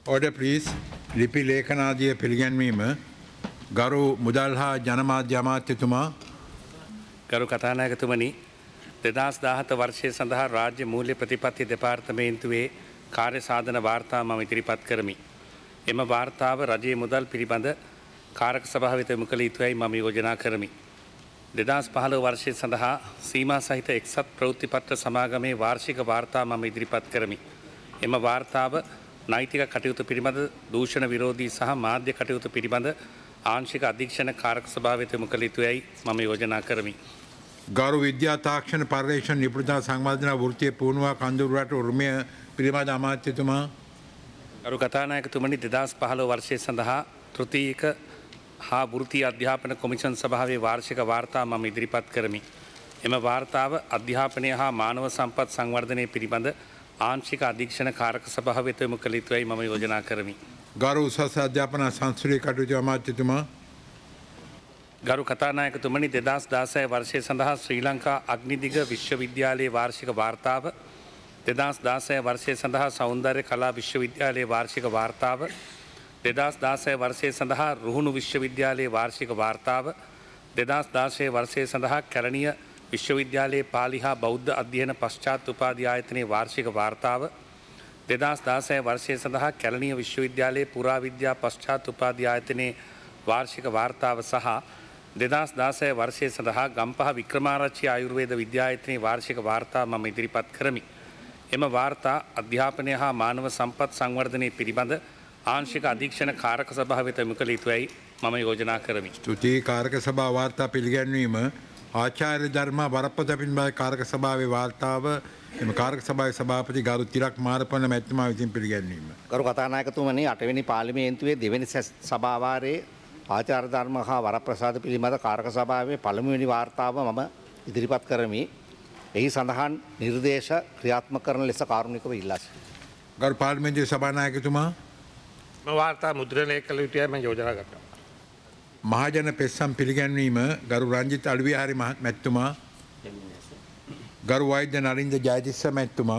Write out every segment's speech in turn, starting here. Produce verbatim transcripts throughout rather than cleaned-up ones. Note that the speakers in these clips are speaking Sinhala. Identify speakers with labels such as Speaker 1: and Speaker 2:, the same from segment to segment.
Speaker 1: Order please. ලිපි ලේඛනාදිය පිළිගැන්වීම ගරු මුදල් හා ජනමාධ්‍ය අමාත්‍යතුමා
Speaker 2: ගරු කතානායකතුමනි දෙදහස් දාහත වර්ෂය සඳහා රාජ්‍ය මූල්‍ය ප්‍රතිපත්ති දෙපාර්තමේන්තුවේ කාර්ය සාධන වාර්තා මම ඉදිරිපත් කරමි. එම වාර්තාව රජයේ මුදල් පිළිබඳ කාරක සභාව වෙත යොමු කළ යුතුයයි මම යෝජනා කරමි. දෙදහස් පහළොව වර්ෂය සඳහා සීමා සහිත එක්සත් ප්‍රවෘත්තිපත්‍ර සමාගමේ වාර්ෂික වාර්තා මම ඉදිරිපත් කරමි. එම වාර්තාව නෛතික කටයුතු පිළිබඳ දූෂණ විරෝධී සහ මාධ්‍ය කටයුතු පිළිබඳ ආංශික අධීක්ෂණ කාරක සභාව වෙත යොමු කළ යුතුයයි මම යෝජනා කරමි.
Speaker 1: ගරු විද්‍යා තාක්ෂණ පර්යේෂණ නිපුණතා සංවර්ධන වෘත්තීය පුහුණුවා කඳවුරට උරුමය පිළිබඳ අමාත්‍යතුමා
Speaker 2: ගරු කතානායකතුමනි දෙදහස් පහළොව වර්ෂය සඳහා තෘතීයික හා වෘත්තීය අධ්‍යාපන කොමිෂන් සභාවේ වාර්ෂික වාර්තා මම ඉදිරිපත් කරමි. එම වාර්තාව අධ්‍යාපනය හා මානව සම්පත් සංවර්ධනය පිළිබඳ ආංශික අධීක්ෂණ කාරක සභාව වෙත යොමු කළ යුතුයයි මම යෝජනා කරමි.
Speaker 1: ගරු උසස් අධ්‍යාපන සංස්කෘතික කටයුතු අමාත්‍යතුමා
Speaker 2: ගරු කතානායකතුමනි දෙදහස් දාසය වර්ෂය සඳහා ශ්‍රී ලංකා අග්නිදිග විශ්වවිද්‍යාලයේ වාර්ෂික වාර්තාව දෙදහස් දාසය වර්ෂය සඳහා සෞන්දර්ය කලා විශ්වවිද්‍යාලයේ වාර්ෂික වාර්තාව දෙදහස් දාසය වර්ෂය සඳහා රුහුණු විශ්වවිද්‍යාලයේ වාර්ෂික වාර්තාව දෙදහස් දාසය වර්ෂය සඳහා කැලණිය විශ්වවිද්‍යාලයේ පාලි හා බෞද්ධ අධ්‍යයන පශ්චාත් උපාධි ආයතනයේ වාර්ෂික වාර්තාව දෙදහස් දාසය වර්ෂය සඳහා කැලණිය විශ්වවිද්‍යාලයේ පුරාවිද්‍යා පශ්චාත් උපාධි ආයතනයේ වාර්ෂික වාර්තාව සහ දෙදහස් දාසය වර්ෂය සඳහා ගම්පහ වික්‍රමාරච්චි ආයුර්වේද විද්‍යායතනයේ වාර්ෂික වාර්තා මම ඉදිරිපත් කරමි. එම වාර්තා අධ්‍යාපනය හා මානව සම්පත් සංවර්ධනය පිළිබඳ ආංශික අධීක්ෂණ කාරක සභාව වෙත යොමු කළ යුතුයයි මම යෝජනා කරමි.
Speaker 1: ස්තුතියි කාරක සභා වාර්තා පිළිගැන්වීම ආචාර්ය ධර්ම වරප්‍රසාද පිළිබඳ කාරක සභාවේ වාර්තාව එම කාරක සභාවේ සභාපති ගරු තිලක් මාරපන මැතිතුමා විසින් පිළිගැන්වීම.
Speaker 3: ගරු කතානායකතුමනි අටවෙනි පාර්ලිමේන්තුවේ දෙවෙනි සභාවාරයේ ආචාර්ය ධර්ම හා වරප්‍රසාද පිළිබඳ කාරක සභාවේ පළමුවෙනි වාර්තාව මම ඉදිරිපත් කරමි. එහි සඳහන් නිර්දේශ ක්‍රියාත්මක කරන ලෙස කාරුණිකව ඉල්ලා සිටිනවා.
Speaker 1: ගරු පාර්ලිමේන්තුවේ සභානායකතුමා
Speaker 4: මම වාර්තා මුද්‍රණය කළ යුතුයි මම යෝජනා කරනවා.
Speaker 1: මහජන පෙස්සම් පිළිගැන්වීම ගරු රංජිත් අලුවිහාරි මැතිතුමා ගරු වෛද්‍ය නරින්ද ජයතිස්ස මැතිතුමා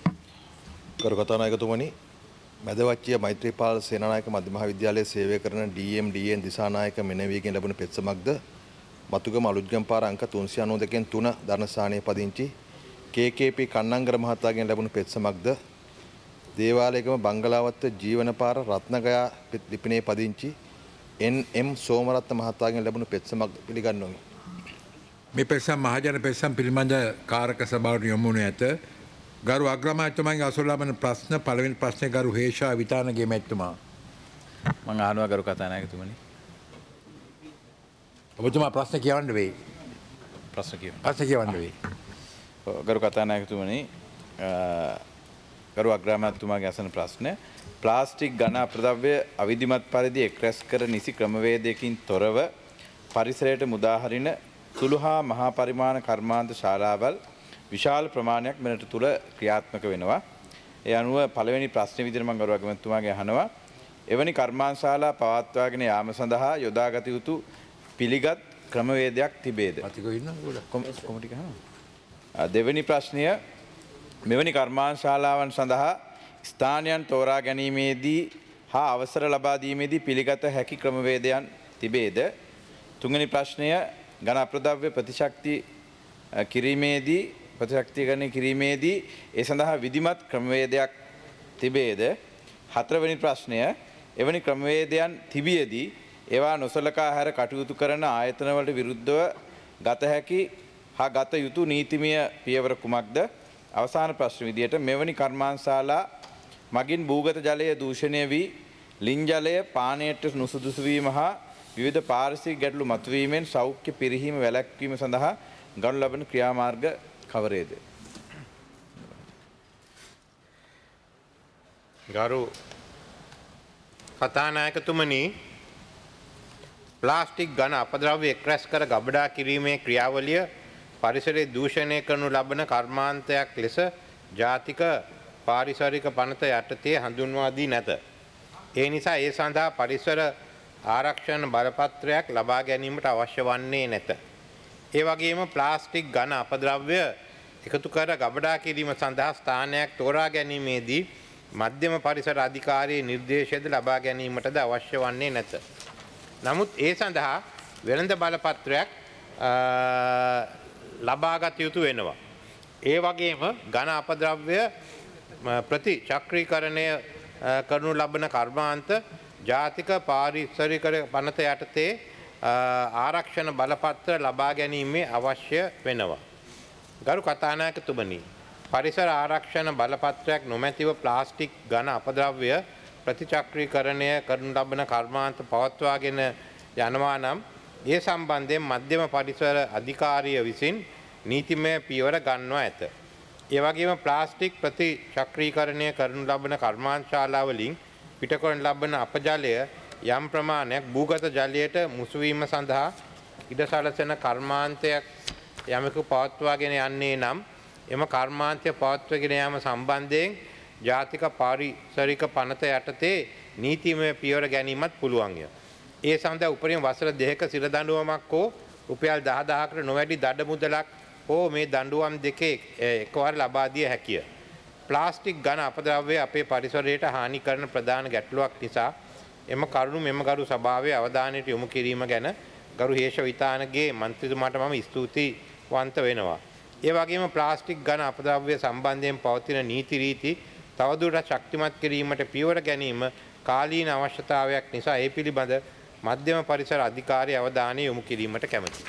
Speaker 5: ගරු කතානායකතුමනි මැදවච්චිය මෛත්‍රීපාල සේනානායක මධ්‍ය මහා විද්‍යාලයේ සේවය කරන ඩී එම් ඩී එන් දිසානායක මෙනවියගෙන් ලැබුණු පෙත්සමක්ද මතුගම අලුත්ගම පාර අංක තුන්සිය අනූ දෙකෙන් තුන ධර්මස්ථානයේ පදිංචි කේ කේ පී කන්නංගර මහතාගෙන් ලැබුණු පෙත්සමක්ද දේවාලයේගම බංගලාවත්ත ජීවන පාර රත්නගයා ලිපිනේ පදිංචි එන් එම් සෝමරත්න මහතාගෙන් ලැබුණු පෙත්සමක් පිළිගන්නවා.
Speaker 1: මේ පෙත්සම් මහජන පෙත්සම් පිළිබඳ කාරක සභාවට යොමු වනු ඇත. ගරු අග්‍රාමාත්‍යතුමාගේ අසුර ලබන ප්‍රශ්න පළවෙනි ප්‍රශ්නේ ගරු හේෂා විතානගේ මැතිතුමා.
Speaker 6: මම අහනවා ගරු කතානායකතුමනි.
Speaker 1: ඔබතුමා ප්‍රශ්න කියවන්න වෙයි.
Speaker 6: ප්‍රශ්න කියවන්න.
Speaker 1: ප්‍රශ්න කියවන්න වෙයි.
Speaker 6: ගරු කතානායකතුමනි ගරු අග්‍රාමාත්‍යතුමාගේ අසන ප්‍රශ්න ප්ලාස්ටික් ඝන අපද්‍රව්‍ය අවිධිමත් පරිදි එක්රැස් කර නිසි ක්‍රමවේදයකින් තොරව පරිසරයට මුදා හරින සුළු හා මහා පරිමාණ කර්මාන්ත ශාලාවල් විශාල ප්‍රමාණයක් මෙරට තුළ ක්‍රියාත්මක වෙනවා. ඒ අනුව පළවෙනි ප්‍රශ්නේ විදිහට මම ගරු අගමැතිතුමාගේ අහනවා. එවැනි කර්මාන්ත ශාලා පවත්වාගෙන යාම සඳහා යොදාගත යුතු පිළිගත් ක්‍රමවේදයක් තිබේද? කොමිටි ගහනවා. දෙවෙනි ප්‍රශ්නය මෙවැනි කර්මාන්ත ශාලාවන් සඳහා ස්ථානයන් තෝරා ගැනීමේදී හා අවසර ලබා දීමේදී පිළිගත හැකි ක්‍රමවේදයන් තිබේද? තුන්වෙනි ප්‍රශ්නය ඝන අපද්‍රව්‍ය ප්‍රතිශක්ති කිරීමේදී ප්‍රතිශක්තිකරණය කිරීමේදී ඒ සඳහා විධිමත් ක්‍රමවේදයක් තිබේද? හතරවෙනි ප්‍රශ්නය එවැනි ක්‍රමවේදයන් තිබියදී ඒවා නොසලකා හැර කටයුතු කරන ආයතනවලට විරුද්ධව ගත හැකි හා ගත යුතු නීතිමය පියවර කුමක්ද? අවසාන ප්‍රශ්න විදියට මෙවැනි කර්මාන්තශාලා මගින් භූගත ජලය දූෂණය වී ලින් ජලය පානයට නුසුදුසු වීම හා විවිධ පාරිසරික ගැටලු මතුවීමෙන් සෞඛ්‍ය පිරිහීම වැළැක්වීම සඳහා ගනු ලබන ක්‍රියාමාර්ග කවරේද?
Speaker 4: ගරු කතානායකතුමනි ප්ලාස්ටික් ඝන අපද්‍රව්‍ය එක්රැස් කර ගබඩා කිරීමේ ක්‍රියාවලිය පරිසරයේ දූෂණය කරනු ලබන කර්මාන්තයක් ලෙස ජාතික පාරිසරික පනත යටතේ හඳුන්වා දී නැත. ඒ නිසා ඒ සඳහා පරිසර ආරක්ෂණ බලපත්‍රයක් ලබා ගැනීමට අවශ්‍ය වන්නේ නැත. ඒ වගේම ප්ලාස්ටික් ඝන අපද්‍රව්‍ය එකතු කර ගබඩා කිරීම සඳහා ස්ථානයක් තෝරා ගැනීමේදී මධ්‍යම පරිසර අධිකාරියේ නිර්දේශයද ලබා ගැනීමටද අවශ්‍ය වන්නේ නැත. නමුත් ඒ සඳහා වෙළඳ බලපත්‍රයක් ලබාගත යුතු වෙනවා. ඒ වගේම ඝන අපද්‍රව්‍ය ප්‍රතිචක්‍රීකරණය කරනු ලබන කර්මාන්ත ජාතික පාරිසරික පනත යටතේ ආරක්ෂණ බලපත්‍ර ලබා ගැනීමේ අවශ්‍ය වෙනවා. ගරු කතානායකතුමනි, පරිසර ආරක්ෂණ බලපත්‍රයක් නොමැතිව ප්ලාස්ටික් ඝන අපද්‍රව්‍ය ප්‍රතිචක්‍රීකරණය කරනු ලබන කර්මාන්ත පවත්වාගෙන යනවා නම් ඒ සම්බන්ධයෙන් මධ්‍යම පරිසර අධිකාරිය විසින් නීතිමය පියවර ගන්නවා ඇත. ඒ වගේම ප්ලාස්ටික් ප්‍රතිචක්‍රීකරණය කරනු ලබන කර්මාන්තශාලාවලින් පිටකරන ලබන අපජලය යම් ප්‍රමාණයක් භූගත ජලයට මුසු වීම සඳහා ඉඩ සලසන කර්මාන්තයක් යමෙකු පවත්වාගෙන යන්නේ නම් එම කර්මාන්තය පවත්වාගෙන යාම සම්බන්ධයෙන් ජාතික පාරිසරික පනත යටතේ නීතිමය පියවර ගැනීමත් පුළුවන්ය. ඒ සඳහා උපරිම වසර දෙකක සිර දඬුවමක් හෝ රුපියල් දහ දහසකට නොවැඩි දඩ මුදලක් හෝ මේ දඬුවම් දෙකේ එකවර ලබා දිය හැකිය. ප්ලාස්ටික් ඝන අපද්‍රව්‍ය අපේ පරිසරයට හානි කරන ප්‍රධාන ගැටලුවක් නිසා එම කරුණු මෙම ගරු සභාවේ අවධානයට යොමු කිරීම ගැන ගරු හේෂ විතානගේ මන්ත්‍රීතුමාට මම ස්තුතිවන්ත වෙනවා. ඒ වගේම ප්ලාස්ටික් ඝන අපද්‍රව්‍ය සම්බන්ධයෙන් පවතින නීති රීති තවදුරටත් ශක්තිමත් කිරීමට පියවර ගැනීම කාලීන අවශ්‍යතාවයක් නිසා ඒ පිළිබඳ මධ්‍යම පරිසර අධිකාරිය අවධානය යොමු කිරීමට කැමැතියි.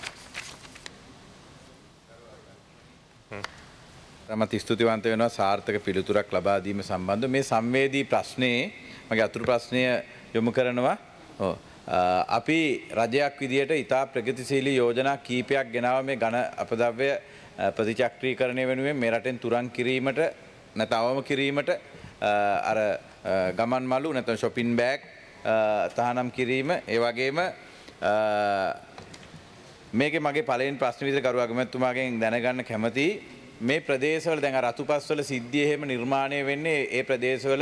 Speaker 6: මම ස්තුතිවන්ත වෙනවා සාර්ථක පිළිතුරක් ලබා දීම සම්බන්ධව මේ සංවේදී ප්‍රශ්නේ මගේ අතුරු ප්‍රශ්නය යොමු කරනවා. ඔව් අපි රජයක් විදියට ඉතා ප්‍රගතිශීලී යෝජනා කීපයක් ගෙනාව මේ ඝන අපද්‍රව්‍ය ප්‍රතිචක්‍රීකරණය වෙනුවෙන් මේ රටෙන් තුරන් කිරීමට නැත්නම් අවම කිරීමට අර ගමන් මළු නැත්නම් shopping bag තහනම් කිරීම ඒ වගේම මේකේ මගේ පළවෙනි ප්‍රශ්න විදිහට ගරු අගමැතිතුමාගෙන් දැනගන්න කැමතියි මේ ප්‍රදේශවල දැන් අර අතුපස්වල සිද්ධිය එහෙම නිර්මාණය වෙන්නේ ඒ ප්‍රදේශවල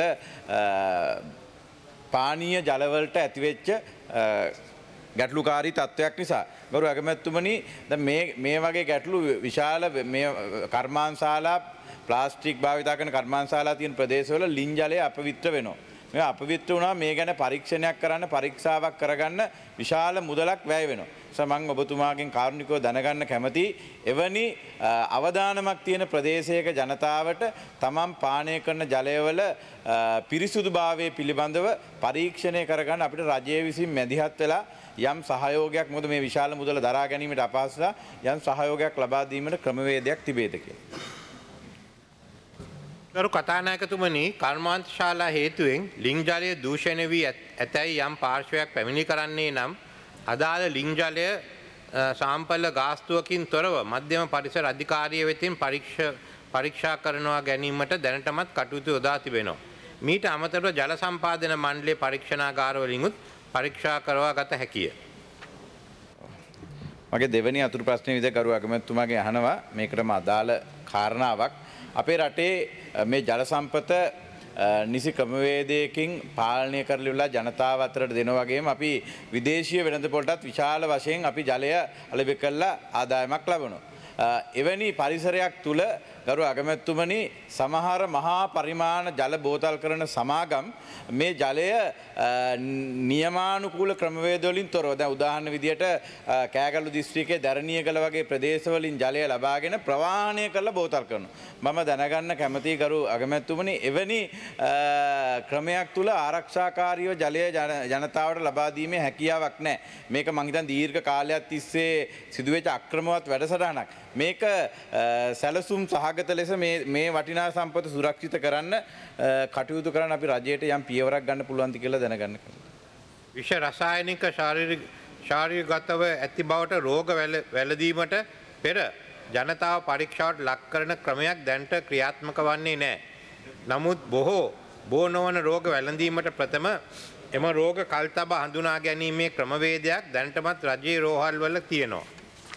Speaker 6: පානීය ජලවලට ඇතිවෙච්ච ගැටලුකාරී තත්ත්වයක් නිසා. ගරු අගමැතිතුමනි දැන් මේ මේ වගේ ගැටලු විශාල මේ කර්මාන්තශාලා ප්ලාස්ටික් භාවිතා කරන කර්මාන්තශාලා තියෙන ප්‍රදේශවල ලින් ජලය අපවිත්‍ර වෙනවා. මේ අපවිත්‍ර වුණා මේ ගැන පරීක්ෂණයක් කරන්න පරීක්ෂාවක් කරගන්න විශාල මුදලක් වැය වෙනවා. මම ඔබතුමාගෙන් කාරුණිකව දැනගන්න කැමතියි එවැනි අවදානමක් තියෙන ප්‍රදේශයක ජනතාවට තමන් පානය කරන ජලයවල පිරිසුදුභාවය පිළිබඳව පරීක්ෂණය කරගන්න අපිට රජය විසින් මැදිහත් වෙලා යම් සහයෝගයක් මොකද මේ විශාල මුදල දරා ගැනීමට අපහසුතා යම් සහයෝගයක් ලබා දීමට ක්‍රමවේදයක් තිබේද කියලා.
Speaker 4: ගරු කතානායකතුමනි, කර්මාන්තශාලා හේතුවෙන් ලිං ජලය දූෂණය වී ඇතැයි යම් පාර්ශවයක් පැමිණි කරන්නේ නම් අදාළ ලිං ජලය සාම්පල ගාස්තුවකින් තොරව මධ්‍යම පරිසර අධිකාරිය වෙතින් පරීක්ෂා කරනවා ගැනීමට දැනටමත් කටයුතු යොදා තිබෙනවා. මීට අමතරව ජල සම්පාදන මණ්ඩලයේ පරීක්ෂණාගාරවලිනුත් පරීක්ෂා කරවා ගත හැකිය.
Speaker 6: මගේ දෙවෙනි අතුරු ප්‍රශ්නේ විදිහට ගරු අගමැතිතුමාගෙන් අහනවා මේකටම අදාළ කාරණාවක්. අපේ රටේ මේ ජල සම්පත නිසි ක්‍රමවේදයකින් පාලනය කරලා ජනතාව අතරට දෙනවා වගේම අපි විදේශීය වෙළඳපොළටත් විශාල වශයෙන් අපි ජලය අලෙවි කරලා ආදායමක් ලබනවා. එවැනි පරිසරයක් තුල ගරු අගමැතිතුමනි සමහර මහා පරිමාණ ජල බෝතල් කරන සමාගම් මේ ජලය නියමානුකූල ක්‍රමවේද වලින් තොරව දැන් උදාහරණ විදියට කෑගල්ලු දිස්ත්‍රික්කයේ දරණියගල වගේ ප්‍රදේශවලින් ජලය ලබාගෙන ප්‍රවාහනය කරලා බෝතල් කරනවා. මම දැනගන්න කැමතියි ගරු අගමැතිතුමනි එවැනි ක්‍රමයක් තුල ආරක්ෂාකාරීව ජලය ජනතාවට ලබා දීමේ හැකියාවක් නැහැ. මේක මං හිතන්නේ දීර්ඝ කාලයක් තිස්සේ සිදුවෙච්ච අක්‍රමවත් වැඩසටහනක්. මේක සැලසුම් සහගත ලෙස මේ මේ වටිනා සම්පත සුරක්ෂිත කරන්න කටයුතු කරන්න අපි රජයට යම් පියවරක් ගන්න පුළුවන්ද කියලා දැනගන්න කැමතියි.
Speaker 4: විෂ රසායනික ශාරීරික ශාරීරිකගතව ඇති බවට රෝග වැළඳීමට පෙර ජනතාව පරීක්ෂාවට ලක් කරන ක්‍රමයක් දැනට ක්‍රියාත්මක වන්නේ නැහැ. නමුත් බොහෝ බෝ නොවන රෝග වැළඳීමට ප්‍රථම එම රෝග කල්තබ හඳුනා ගැනීමේ ක්‍රමවේදයක් දැනටමත් රජයේ රෝහල් වල තියෙනවා.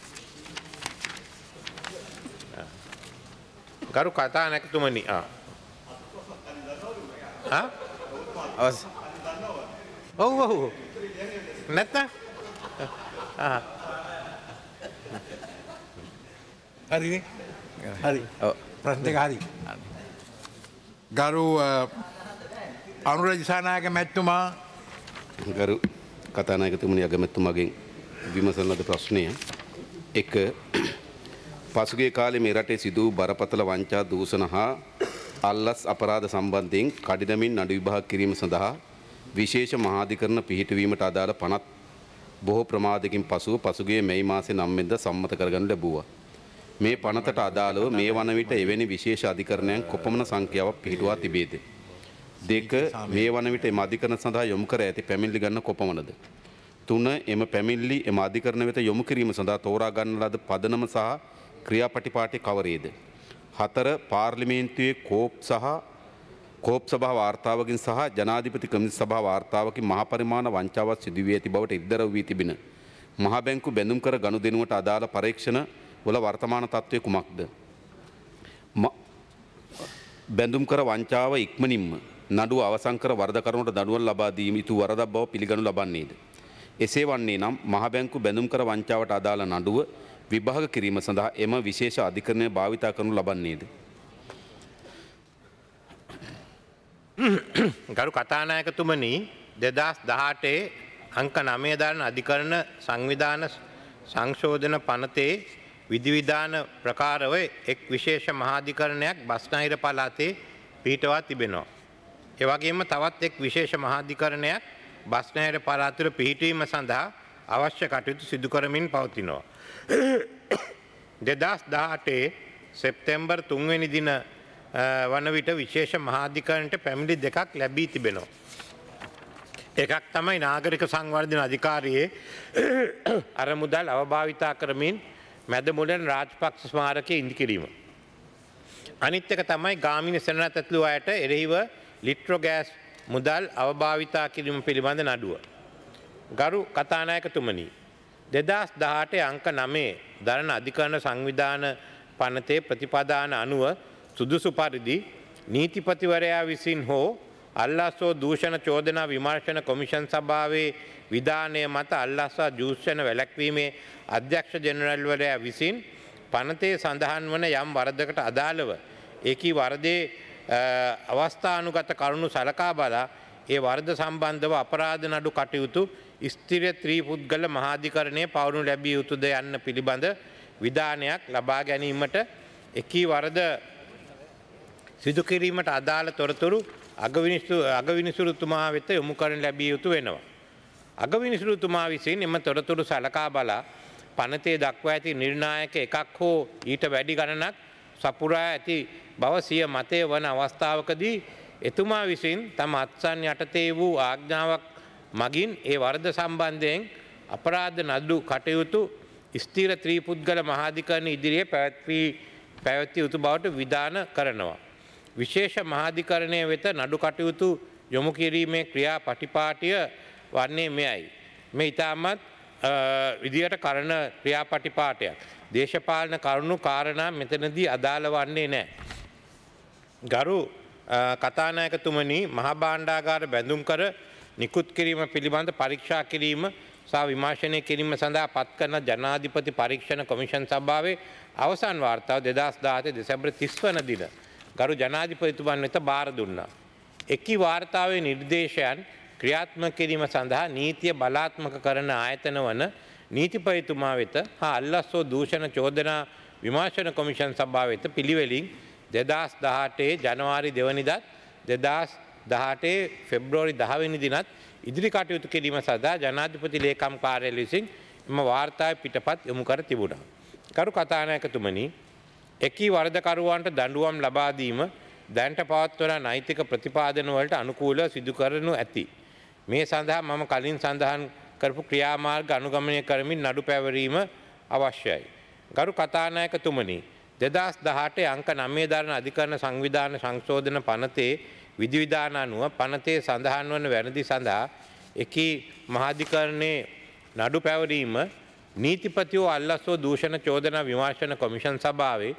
Speaker 4: ගරු කතානායකතුමනි ආ ආ
Speaker 6: අවස්
Speaker 4: ඔව් ඔව් නැත්නම් ආ
Speaker 1: හරිනේ හරි
Speaker 6: ඔව්
Speaker 1: ප්‍රශ්න දෙක හරි ගරු අනුර දිසානායක මැතිතුමා
Speaker 7: ගරු කතානායකතුමනි අගමැතිතුමාගෙන් විමසන ලද ප්‍රශ්නය එක පසුගිය කාලේ මේ රටේ සිදු වූ බරපතල වංචා දූෂණ හා අල්ලස් අපරාධ සම්බන්ධයෙන් කඩිනමින් නඩු විභාග කිරීම සඳහා විශේෂ මහාධිකරණ පිහිටවීමට අදාළ පනත් බොහෝ ප්‍රමාදකින් පසුව පසුගිය මැයි මාසේ නවය වෙනිදා සම්මත කරගනු ලැබුවා. මේ පනතට අදාළව මේ වන විට එවැනි විශේෂ අධිකරණයන් කොපමණ සංඛ්‍යාවක් පිහිටුවා තිබේද? දෙක මේ වන විට එම අධිකරණ සඳහා යොමු කර ඇති පැමිණිලි ගණන කොපමණද? තුන එම පැමිණිලි එම අධිකරණ වෙත යොමු කිරීම සඳහා තෝරා ගන්න ලද පදනම සහ ක්‍රියාපටිපාටි කවරේද? හතර පාර්ලිමේන්තුවේ කෝප් සහ කෝප් සභා වාර්තාවකින් සහ ජනාධිපති කමිටු සභා වාර්තාවකින් මහ පරිමාණ වංචාවක් සිදු වී ඇති බවට ඉදදර වී තිබෙන මහ බැංකු බැඳුම් කර ගනුදෙනුවට අදාළ පරීක්ෂණ වල වර්තමාන තත්ත්වය කුමක්ද? බැඳුම් කර වංචාව ඉක්මනින්ම නඩුව අවසන් කර වරදකරුණට දඬුවම් ලබා දීම යුතු වරදක් බව පිළිගනු ලබන්නේද? එසේ වන්නේ නම් මහ බැංකු බැඳුම් කර වංචාවට අදාළ නඩුව විභාග කිරීම සඳහා එම විශේෂ අධිකරණය භාවිතා කරනු ලබන්නේද?
Speaker 4: ගරු කතානායකතුමනි දෙදහස් දහඅටේ අංක නවය දාන අධිකරණ සංවිධාන සංශෝධන පනතේ විධිවිධාන ප්‍රකාරව එක් විශේෂ මහාධිකරණයක් බස්නාහිර පළාතේ පිහිටවා තිබෙනවා. ඒ වගේම තවත් එක් විශේෂ මහාධිකරණයක් බස්නාහිර පළාත තුළ පිහිටවීම සඳහා අවශ්‍ය කටයුතු සිදු කරමින් පවතිනවා. දෙදහස් දහඅටේ සෙප්තැම්බර් තුන් වෙනි දින වන විට විශේෂ මහාධිකරණයට පැමිණිලි දෙකක් ලැබී තිබෙනවා. එකක් තමයි නාගරික සංවර්ධන අධිකාරියේ අරමුදල් අවභාවිතා කරමින් මැදමුලෙන් රාජපක්ෂ ස්මාරකයේ ඉදිකිරීම. අනිත් එක තමයි ගාමිණී සෙනරත් ඇතුළු අයට එරෙහිව ලිට්‍රෝ ගෑස් මුදල් අවභාවිතා කිරීම පිළිබඳ නඩුව. ගරු කතානායකතුමනි දෙදහස් දහඅටේ අංක නවය දරණ අධිකරණ සංවිධාන පනතේ ප්‍රතිපදාන අනුව සුදුසු පරිදි නීතිපතිවරයා විසින් හෝ අල්ලාස්වෝ දූෂණ චෝදනා විමර්ශන කොමිෂන් සභාවේ විධානය මත අල්ලාස්වා දූෂණ වැළැක්වීමේ අධ්‍යක්ෂ ජෙනරල්වරයා විසින් පනතේ සඳහන් වන යම් වරදකට අදාළව ඒකී වරදේ අවස්ථානුගත කරුණු සලකා බලා ඒ වරද සම්බන්ධව අපරාධ නඩු කටයුතු ස්ථිර ත්‍රිපුද්ගල මහාධිකරණයේ පවරනු ලැබිය යුතුද යන්න පිළිබඳ විධානයක් ලබා ගැනීමට එකී වරද සිදු කිරීමට අදාළ තොරතුරු අගවිනිසුරුතුමා වෙත යොමු කරන ලැබිය යුතු වෙනවා. අගවිනිසුරුතුමා විසින් එම තොරතුරු සලකා බලා පනතේ දක්වා ඇති නිර්ණායක එකක් හෝ ඊට වැඩි ගණනක් සපුරා ඇති බව සිය මතය වන අවස්ථාවකදී එතුමා විසින් තම අත්සන් යටතේ වූ ආඥාවක් මගින් ඒ වරද සම්බන්ධයෙන් අපරාධ නඩු කටයුතු ස්ථීර ත්‍රිපුද්ගල මහාධිකරණ ඉදිරියේ පැවැත්වී පැවැත්විය යුතු බවට විධාන කරනවා. විශේෂ මහාධිකරණය වෙත නඩු කටයුතු යොමු කිරීමේ ක්‍රියා පටිපාටිය වන්නේ මෙයයි. මේ ඉතාමත් විදියට කරන ක්‍රියාපටිපාටයක්. දේශපාලන කරුණු කාරණා මෙතනදී අදාළ වන්නේ නැහැ. ගරු කතානායකතුමනි මහ භාණ්ඩාගාර බැඳුම් කර නිකුත් කිරීම පිළිබඳ පරීක්ෂා කිරීම සහ විමර්ශනය කිරීම සඳහා පත් කරන ජනාධිපති පරීක්ෂණ කොමිෂන් සභාවේ අවසන් වාර්තාව දෙදහස් දහඅට දෙසැම්බර් තිස් වන දින ගරු ජනාධිපතිතුමන් වෙත බාර දුන්නා. එකී වාර්තාවේ නිර්දේශයන් ක්‍රියාත්මක කිරීම සඳහා නීතිය බලාත්මක කරන ආයතන වන නීතිපතිතුමා වෙත හා අල්ලස්වෝ දූෂණ චෝදනා විමර්ශන කොමිෂන් සභාව වෙත පිළිවෙලින් දෙදහස් දහඅටේ ජනවාරි දෙවනිදත් දෙදහස් දහඅටේ පෙබ්‍රවාරි දහ වෙනි දිනත් ඉදිරි කටයුතු කිරීම සඳහා ජනාධිපති ලේකම් කාර්යාලය විසින් එම වාර්තාවේ පිටපත් යොමු කර තිබුණා. කරු කතානායකතුමනි එකී වරදකරුවන්ට දඬුවම් ලබා දීම දැනට පවත්වන නෛතික ප්‍රතිපාදන වලට අනුකූලව සිදු කරනු ඇති. මේ සඳහා මම කලින් සඳහන් කරපු ක්‍රියාමාර්ග අනුගමනය කරමින් නඩු පැවරීම අවශ්‍යයි. ගරු කතානායකතුමනි දෙදහස් දහඅටේ අංක නවය දරන අධිකරණ සංවිධාන සංශෝධන පනතේ විධිවිධාන අනුව පනතේ සඳහන් වන වැරදි සඳහා එකී මහාධිකරණයේ නඩු පැවරීම නීතිපතියෝ අල්ලස්වෝ දූෂණ චෝදනා විමර්ශන කොමිෂන් සභාවේ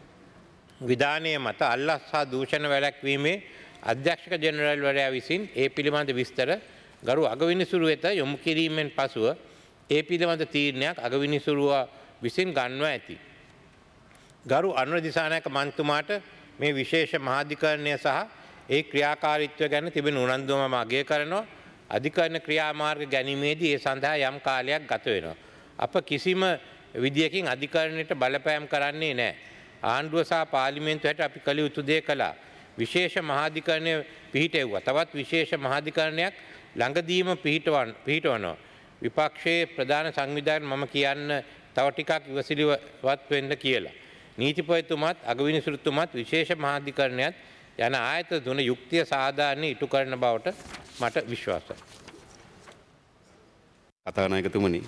Speaker 4: විධානය මත අල්ලස් හා දූෂණ වැළැක්වීමේ අධ්‍යක්ෂක ජෙනරල්වරයා විසින් ඒ පිළිබඳ විස්තර ගරු අගවිනිසුරු වෙත යොමු කිරීමෙන් පසුව ඒ පිළිබඳ තීරණයක් අගවිනිසුරුව විසින් ගන්වා ඇති. ගරු අනුර දිසානායක මන්තුමාට මේ විශේෂ මහාධිකරණය සහ ඒ ක්‍රියාකාරීත්වය ගැන තිබෙන උනන්දුව මම අගය කරනවා. අධිකරණ ක්‍රියාමාර්ග ගැනීමේදී ඒ සඳහා යම් කාලයක් ගත වෙනවා. අප කිසිම විදියකින් අධිකරණයට බලපෑම් කරන්නේ නැහැ. ආණ්ඩුව සහ පාර්ලිමේන්තුවට අපි කළ යුතු දේ කළා. විශේෂ මහාධිකරණය පිහිටෙව්වා. තවත් විශේෂ මහාධිකරණයක් ළඟදීම පිහිටවන පිහිටවනවා. විපක්ෂයේ ප්‍රධාන සංවිධායක මම කියන්න තව ටිකක් ඉවසිලිවත් වෙන්න කියලා. නීතිපතිතුමත් අගවිනිසුරුතුමත් විශේෂ මහාධිකරණයත් යන ආයතන තුන යුක්තිය සාධාරණ ඉටු කරන බවට මට විශ්වාසයි.
Speaker 7: කතානායකතුමනි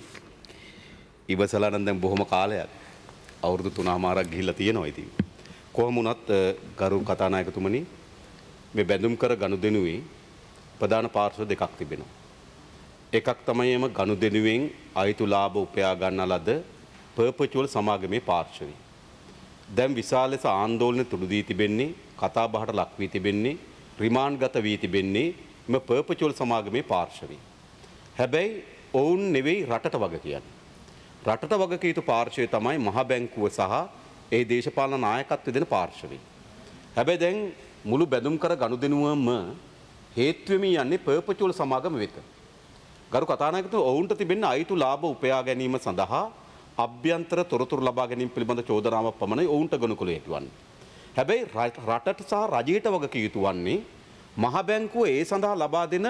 Speaker 7: ඉවසලා නම් දැන් බොහොම කාලයක් අවුරුදු තුනමාරක් ගිහිල්ලා තියෙනවා ඉතින්. කොහොම වුණත් ගරු කතානායකතුමනි මේ බැඳුම් කර ගනුදෙනුවේ ප්‍රධාන පාර්ශ්ව දෙකක් තිබෙනවා. එකක් තමයි එම ගනුදෙනුවෙන් අයිතු ලාභ උපයා ගන්නා ලද පර්පචුවල් සමාගමේ පාර්ශ්වය. දැන් විශාල ලෙස ආందోලන තුඩු දී තිබෙන්නේ කතා බහට ලක් වී තිබෙන්නේ රිමාන්ඩ්ගත වී තිබෙන්නේ එම පර්පචුවල් සමාගමේ පාර්ශ්වය. හැබැයි ඔවුන් නෙවෙයි රටට වග කියන්නේ. රටට වග කිය යුතු පාර්ශ්වය තමයි මහ බැංකුව සහ ඒ දේශපාලන නායකත්වය දෙන පාර්ශ්වය. හැබැයි දැන් මුළු බැඳුම් කර ගනුදෙනුවම හේතු වෙමින් යන්නේ පර්පචුවල් සමාගම වෙත. ගරු කතානායකතුමා ඔවුන්ට තිබෙන අයිතු ලාභ උපයා ගැනීම සඳහා අභ්‍යන්තර තොරතුරු ලබා ගැනීම පිළිබඳ චෝදනාවක් පමණයි ඔවුන්ට ගනු කළ යුතු වන්නේ. හැබැයි රටට සහ රජයට වග කිය යුතු වන්නේ මහ බැංකුව ඒ සඳහා ලබා දෙන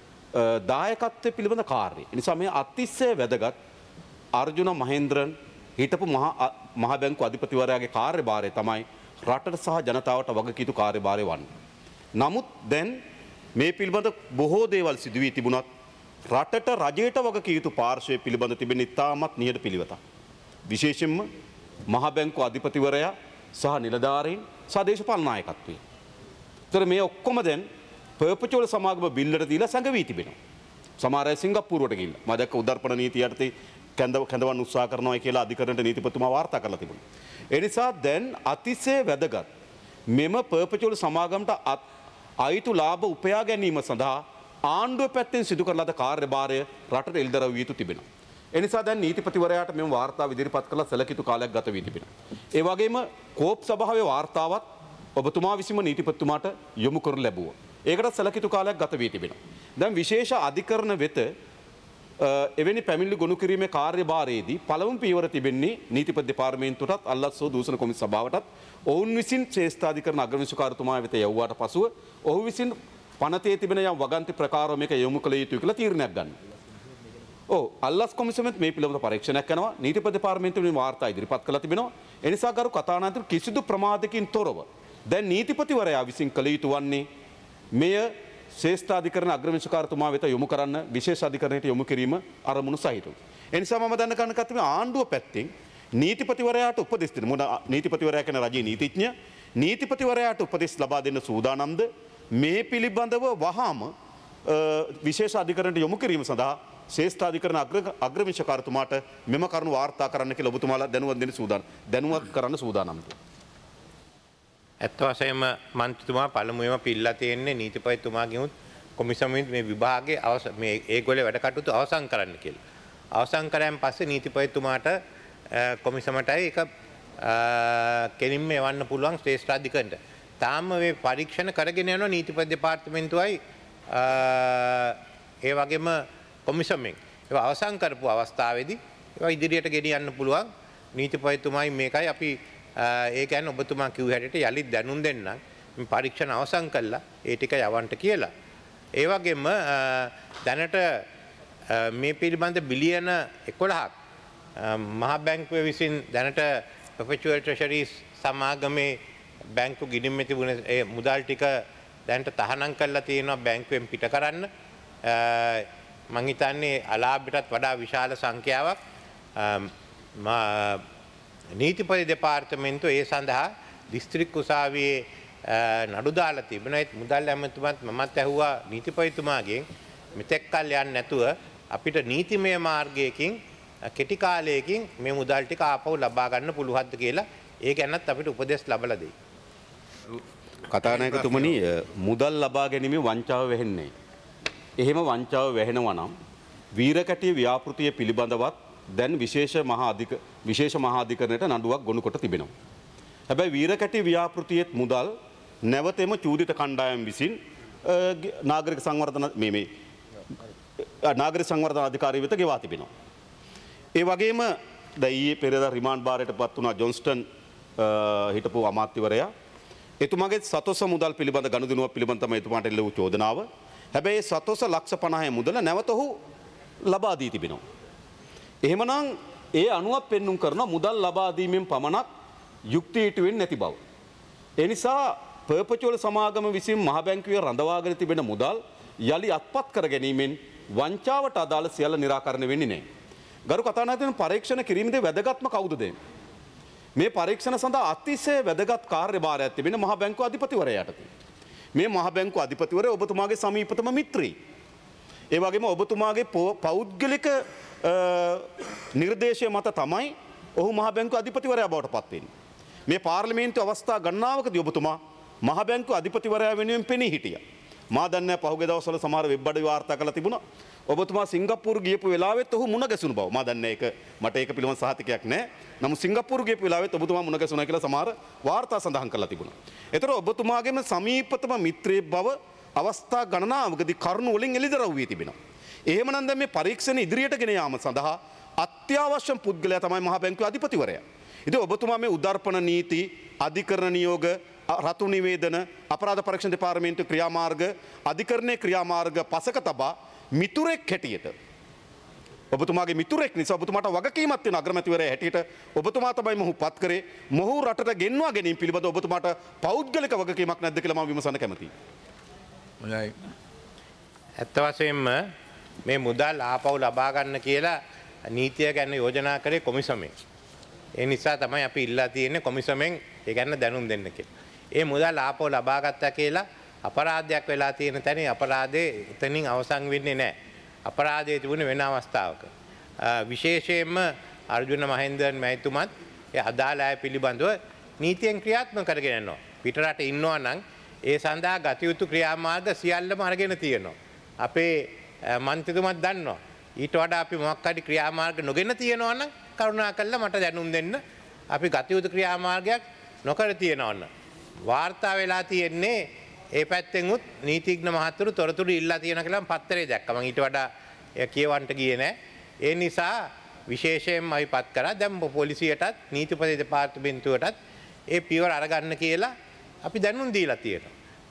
Speaker 7: දායකත්වය පිළිබඳ කාර්යය. ඒ නිසා මේ අතිශය වැදගත් අර්ජුන මහේන්ද්‍රන් හිටපු මහ බැංකුව අධිපතිවරයාගේ කාර්යභාරය තමයි රටට සහ ජනතාවට වග කිය යුතු කාර්යභාරය වන්නේ. නමුත් දැන් මේ පිළිබඳ බොහෝ දේවල් සිදු වී තිබුණත් රටට රජයට වග කිය යුතු පාර්ශ්වය පිළිබඳ තිබෙන ඉතාමත් නිහඬ පිළිවෙතක්. විශේෂයෙන්ම මහ බැංකුව අධිපතිවරයා සහ නිලධාරීන් සහ දේශපාලන නායකත්වය. ඒතර මේ ඔක්කොම දැන් පර්පචුවල් සමාගම බිල්ලට දීලා සංගවී තිබෙනවා. සමහර අය සිංගප්පූරුවට ගිහිල්ලා. මම දැක්ක උද්දර්පණ නීතිය යටතේ කැඳව කැඳවන්න උත්සාහ කරනවා කියලා අධිකරණයට නීතිපතිතුමා වාර්තා කරලා තිබුණා. ඒ නිසා දැන් අතිශය වැදගත් මෙම පර්පචුවල් සමාගමට අයිතු ලාභ උපයා ගැනීම සඳහා ආණ්ඩුව පැත්තෙන් සිදු කරන ලද කාර්යභාරය රටට එල්දරව් විය යුතු තිබෙනවා. ඒ නිසා දැන් නීතිපතිවරයාට මෙම වාර්තාව ඉදිරිපත් කළ සැලකිතු කාලයක් ගත වී තිබෙනවා. ඒ වගේම කෝප් සභාවේ වාර්තාවත් ඔබතුමා විසින්ම නීතිපතිතුමාට යොමු කරනු ලැබුවා. ඒකට සැලකිතු කාලයක් ගත වී තිබෙනවා. දැන් විශේෂ අධිකරණ වෙත එවැනි පැමිණිලි ගොනු කිරීමේ කාර්යභාරයේදී පළමු පියවර තිබෙන්නේ නීතිපති දෙපාර්තමේන්තුවටත් අල්ලස්සෝ දූෂණ කොමිසම සභාවටත් ඔවුන් විසින් ශ්‍රේෂ්ඨාධිකරණ අග්‍රවිනිසුකාරතුමා වෙත යවුවාට පසුව ඔහු විසින් පනතේ තිබෙන යම් වගන්ති ප්‍රකාරව මේක යොමු කළ යුතුයි කියලා තීරණයක් ගන්න. ඔව් අල්ලස් කොමිසමෙත් මේ පිළිබඳව පරීක්ෂණයක් කරනවා. නීතිපති දෙපාර්තමේන්තුවේ වාර්තා ඉදිරිපත් කළා තිබෙනවා. ඒ නිසා ගරු කතානායක කිසිදු ප්‍රමාදකින් තොරව දැන් නීතිපතිවරයා විසින් කළ යුතු වන්නේ මෙය ශ්‍රේෂ්ඨාධිකරණ අග්‍රවිනිසුකාරතුමා වෙත යොමු කරන්න විශේෂ අධිකරණයට යොමු කිරීම අරමුණු සහිතව. ඒ නිසා මම දැන ගන්න කැමති ආණ්ඩුව පැත්තෙන් නීතිපතිවරයාට උපදෙස් දෙන්න. මොන නීතිපතිවරයා කියන රජයේ නීතිඥ නීතිපතිවරයාට උපදෙස් ලබා දෙන්න සූදානම්ද මේ පිළිබඳව වහාම විශේෂ අධිකරණයට යොමු කිරීම සඳහා ශ්‍රේෂ්ඨාධිකරණ අග්‍රවිනිසුකාරතුමාට මෙම කරුණු වාර්තා කරන්න කියලා ඔබතුමාලා දැනුවත් දෙන්න සූදානම්. දැනුවත් කරන්න සූදානම්ද?
Speaker 4: ඇත්ත වශයෙන්ම මන්ත්‍රීතුමා පළමුවෙන්ම පිළිලා තියෙන්නේ නීතිපතිතුමාගෙන් උත් කොමිසමෙන් මේ විභාගයේ මේ ඒගොල්ලේ වැඩ කටයුතු අවසන් කරන්න කියලා. අවසන් කරාන් පස්සේ නීතිපතිතුමාට කොමිසමටයි ඒක කෙලින්ම එවන්න පුළුවන් ශ්‍රේෂ්ඨාධිකරණයට. තාම මේ පරීක්ෂණ කරගෙන යනවා නීතිපති දෙපාර්තමේන්තුවයි ඒ වගේම කොමිසමෙන්. ඒක අවසන් කරපු අවස්ථාවේදී ඒවා ඉදිරියට ගෙනියන්න පුළුවන් නීතිපතිතුමායි මේකයි අපි ඒ කියන්නේ ඔබතුමා කිව්ව හැටියට යලිත් දැනුම් දෙන්නම් මේ පරීක්ෂණ අවසන් කළා ඒ ටික යවන්න කියලා. ඒ වගේම දැනට මේ පිළිබඳ බිලියන එකොළහක් මහ බැංකුව විසින් දැනට perpetual treasuries සමාගමේ බැංකු ගිණුමේ තිබුණ ඒ මුදල් ටික දැනට තහනම් කරලා තියෙනවා බැංකුවෙන් පිට කරන්න. මම හිතන්නේ අලාභයටත් වඩා විශාල සංඛ්‍යාවක් නීතිපති දෙපාර්තමේන්තුව ඒ සඳහා දිස්ත්‍රික් උසාවියේ නඩු දාලා තිබෙනවා. ඒත් මුදල් ඇමතුමත් මමත් ඇහුවා නීතිපතිතුමාගෙන් මෙතෙක් කල් යන්නේ නැතුව අපිට නීතිමය මාර්ගයකින් කෙටි කාලයකින් මේ මුදල් ටික ආපහු ලබා ගන්න පුළුවන්ද කියලා ඒ ගැනත් අපිට උපදෙස් ලැබලා දෙයි.
Speaker 7: කතානායකතුමනි මුදල් ලබා ගැනීම වංචාව වෙන්නේ. එහෙම වංචාව වැහෙනවා නම් වීරකැටිය ව්‍යාපෘතිය පිළිබඳවත් දැන් විශේෂ මහා අධික විශේෂ මහා අධිකරණයට නඩුවක් ගොනු කොට තිබෙනවා. හැබැයි වීරකැටිය ව්‍යාපෘතියේ මුදල් නැවතෙම චූදිත කණ්ඩායම් විසින් නාගරික සංවර්ධන මේ මේ නාගරික සංවර්ධන අධිකාරිය වෙත ගෙවා තිබෙනවා. ඒ වගේම දැන් ඊයේ පෙරේදා රිමාන්ඩ් බාරයට පත් වුණා ජොන්ස්ටන් හිටපු අමාත්‍යවරයා. එතුමාගේ සතොස මුදල් පිළිබඳ ගනුදෙනුවක් පිළිබඳ තමයි එතුමාට එල්ල වූ චෝදනාව. හැබැයි සතොස ලක්ෂ පනහේ මුදල නැවත ඔහු ලබා දී තිබෙනවා. එහෙමනම් ඒ අනුව පෙන්눔 කරන මුදල් ලබා දීමෙන් පමණක් යුක්තිය ඉටු වෙන්නේ නැති බව. ඒ නිසා පර්පචුවල් සමාගම විසින් මහ බැංකුවේ රඳවාගෙන තිබෙන මුදල් යලි අත්පත් කර ගැනීමෙන් වංචාවට අදාළ සියල්ල निराකරණය වෙන්නේ නැහැ. ගරු කතානායකතුමනි පරීක්ෂණ කිරීමේදී වැදගත්ම කවුද මේ පරීක්ෂණ සඳහා අතිශය වැදගත් කාර්යභාරයක් තිබෙන මහ බැංකුව අධිපතිවරයාට තියෙනවා. මේ මහ බැංකුව අධිපතිවරයා ඔබතුමාගේ සමීපතම මිත්‍රී. ඒ වගේම ඔබතුමාගේ පෞද්ගලික නිර්දේශය මත තමයි ඔහු මහ බැංකුව අධිපතිවරයා බවට පත් වෙන්නේ. මේ පාර්ලිමේන්තු අවස්ථා ගණනාවකදී ඔබතුමා මහ බැංකුව අධිපතිවරයා වෙනුවෙන් පෙනී හිටියා. මා දන්නේ පහුගිය දවස්වල සමහර වෙබ් අඩවි වාර්තා කරලා තිබුණා. ඔබතුමා සිංගප්පූරු ගියපු වෙලාවෙත් ඔහු මුණ ගැසුණු බව. මා දන්නේ ඒක මට ඒක පිළිබඳ සහතිකයක් නැහැ. නමුත් සිංගප්පූරු ගියපු වෙලාවෙත් ඔබතුමා මුණ ගැසුණා කියලා සමහර වාර්තා සඳහන් කරලා තිබුණා. ඒතර ඔබතුමාගේම සමීපතම මිත්‍රයෙක් බව අවස්ථා ගණනාවකදී කරුණු වලින් එළිදරව් වී තිබෙනවා. එහෙමනම් දැන් මේ පරීක්ෂණ ඉදිරියට ගෙන යාම සඳහා අත්‍යවශ්‍ය පුද්ගලයා තමයි මහ බැංකුවේ අධිපතිවරයා. ඉතින් ඔබතුමා මේ උදාර්පණ නීති, අධිකරණ නියෝග, රතු නිවේදන, අපරාධ පරීක්ෂණ දෙපාර්තමේන්තුවේ ක්‍රියාමාර්ග, අධිකරණයේ ක්‍රියාමාර්ග පසක තබා මිතුරෙක් හැටියට ඔබතුමාගේ මිතුරෙක් නිසා ඔබතුමාට වගකීමක් තියෙන අග්‍රමැතිවරයා හැටියට ඔබතුමා තමයි මොහු පත් කරේ. මොහු රටට ගෙන්වා ගැනීම පිළිබඳව ඔබතුමාට පෞද්ගලික වගකීමක් නැද්ද කියලා මම විමසන්න කැමතියි.
Speaker 1: හොඳයි.
Speaker 4: ඇත්ත වශයෙන්ම මේ මුදල් ආපහු ලබා ගන්න කියලා නීතිය ගැන යෝජනා කරේ කොමිසමෙන්. ඒ නිසා තමයි අපි ඉල්ලා තියෙන්නේ කොමිසමෙන් ඒ ගැන දැනුම් දෙන්න කියලා. ඒ මුදල් ආපහු ලබා ගත්තා කියලා අපරාධයක් වෙලා තියෙන තැන අපරාධේ එතනින් අවසන් වෙන්නේ නැහැ. අපරාධයේ තිබුණේ වෙන අවස්ථාවක. විශේෂයෙන්ම අර්ජුන මහේන්ද්‍රන් මහතුමත් ඒ අදාළ අය පිළිබඳව නීතියෙන් ක්‍රියාත්මක කරගෙන යනවා. පිටරට ඉන්නවා නම් ඒ සඳහා ගත යුතු ක්‍රියාමාර්ග සියල්ලම අරගෙන තියෙනවා. අපේ මන්ත්‍රීතුමත් දන්නවා. ඊට වඩා අපි මොකක් හරි ක්‍රියාමාර්ග නොගෙන තියෙනවා නම් කරුණාකරලා මට දැනුම් දෙන්න. අපි ගත යුතු ක්‍රියාමාර්ගයක් නොකර තියෙනවා නම් වාර්තා වෙලා තියෙන්නේ ඒ පැත්තෙන් උත් නීතිඥ මහතුරු තොරතුරු ඉල්ලා තියෙන කියලා මම පත්තරේ දැක්කා. මම ඊට වඩා කියවන්න ගියේ නෑ. ඒ නිසා විශේෂයෙන්ම අපි පත් කරා දැන් පොලිසියටත් නීතිපති දෙපාර්තමේන්තුවටත් ඒ පියවර අරගන්න කියලා අපි දැනුම් දීලා තියෙනවා.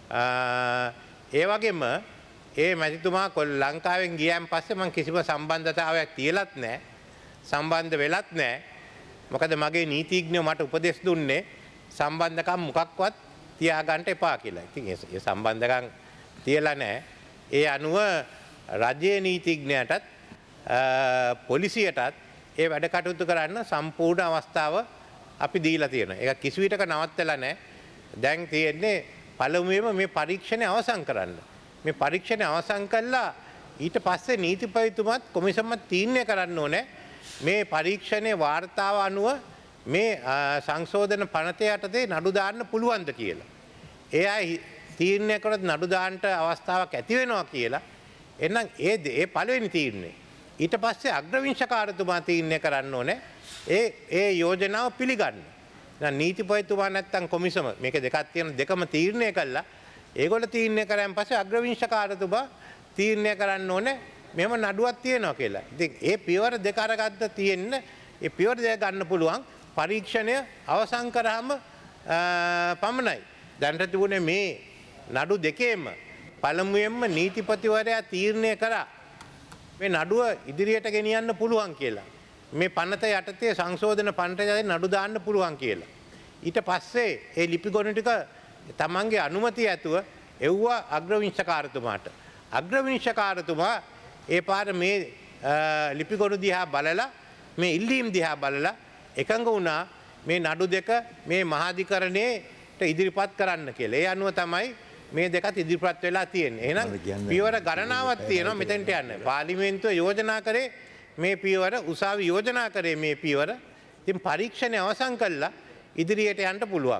Speaker 4: ඒ වගේම ඒ මැතිතුමා ලංකාවෙන් ගියන් පස්සේ මම කිසිම සම්බන්ධතාවයක් තියලත් නැහැ. සම්බන්ධ වෙලත් නැහැ. මොකද මගේ නීතිඥයෝ මට උපදෙස් දුන්නේ සම්බන්ධකම් මොකක්වත් තියාගන්න එපා කියලා. ඉතින් ඒ සම්බන්ධකම් තියලා නැහැ. ඒ අනුව රජයේ නීතිඥයටත් පොලිසියටත් ඒ වැඩ කටයුතු කරන්න සම්පූර්ණ අවස්ථාව අපි දීලා තියෙනවා. ඒක කිසි විටක නවත්තලා නැහැ. දැන් තියෙන්නේ පළමුවෙම මේ පරීක්ෂණය අවසන් කරන්න. මේ පරීක්ෂණය අවසන් කළා ඊට පස්සේ නීතිපතිතුමත් කොමිසමත් තීරණය කරන්න ඕනේ මේ පරීක්ෂණයේ වාර්තාව අනුව මේ සංශෝධන පනතේ යටතේ නඩු දාන්න පුළුවන්ද කියලා. ඒ අය තීරණය කරොත් නඩු දාන්නට අවස්ථාවක් ඇති වෙනවා කියලා. එහෙනම් ඒ ඒ පළවෙනි තීරණය. ඊට පස්සේ අග්‍රවිංශකාරතුමා තීරණය කරන්න ඕනේ ඒ ඒ යෝජනාව පිළිගන්න. දැන් නීතිපතිතුමා නැත්තම් කොමිසම මේක දෙකක් තියෙන දෙකම තීරණය කළා. ඒගොල්ලෝ තීරණය කරාන් පස්සේ අග්‍රවිංශකාරතුමා තීරණය කරන්න ඕනේ මෙහෙම නඩුවක් තියෙනවා කියලා. ඉතින් ඒ පියවර දෙක අරගත්ත තියෙන්න ඒ පියවර දෙක ගන්න පුළුවන් පරීක්ෂණය අවසන් කරාම පමණයි. දැනට තිබුණේ මේ නඩු දෙකේම පළමුවෙන්ම නීතිපතිවරයා තීරණය කරා මේ නඩුව ඉදිරියට ගෙනියන්න පුළුවන් කියලා. මේ පනත යටතේ සංශෝධන පනත යටතේ නඩු දාන්න පුළුවන් කියලා. ඊට පස්සේ ඒ ලිපිගොනු ටික තමන්ගේ අනුමැතිය ඇතුව එව්වා අග්‍රවිංශකාරතුමාට. අග්‍රවිංශකාරතුමා ඒ පාර මේ ලිපිගොනු දිහා බලලා මේ ඉල්ලීම් දිහා බලලා එකඟ වුණා මේ නඩු දෙක මේ මහාධිකරණයට ඉදිරිපත් කරන්න කියලා. ඒ අනුව තමයි මේ දෙකත් ඉදිරිපත් වෙලා තියෙන්නේ. එහෙනම් පියවර ගණනාවක් තියෙනවා මෙතෙන්ට යන්න. පාර්ලිමේන්තුව යෝජනා කරේ මේ පියවර, උසාවි යෝජනා කරේ මේ පියවර. ඉතින් පරීක්ෂණය අවසන් කළා ඉදිරියට යන්න පුළුවන්.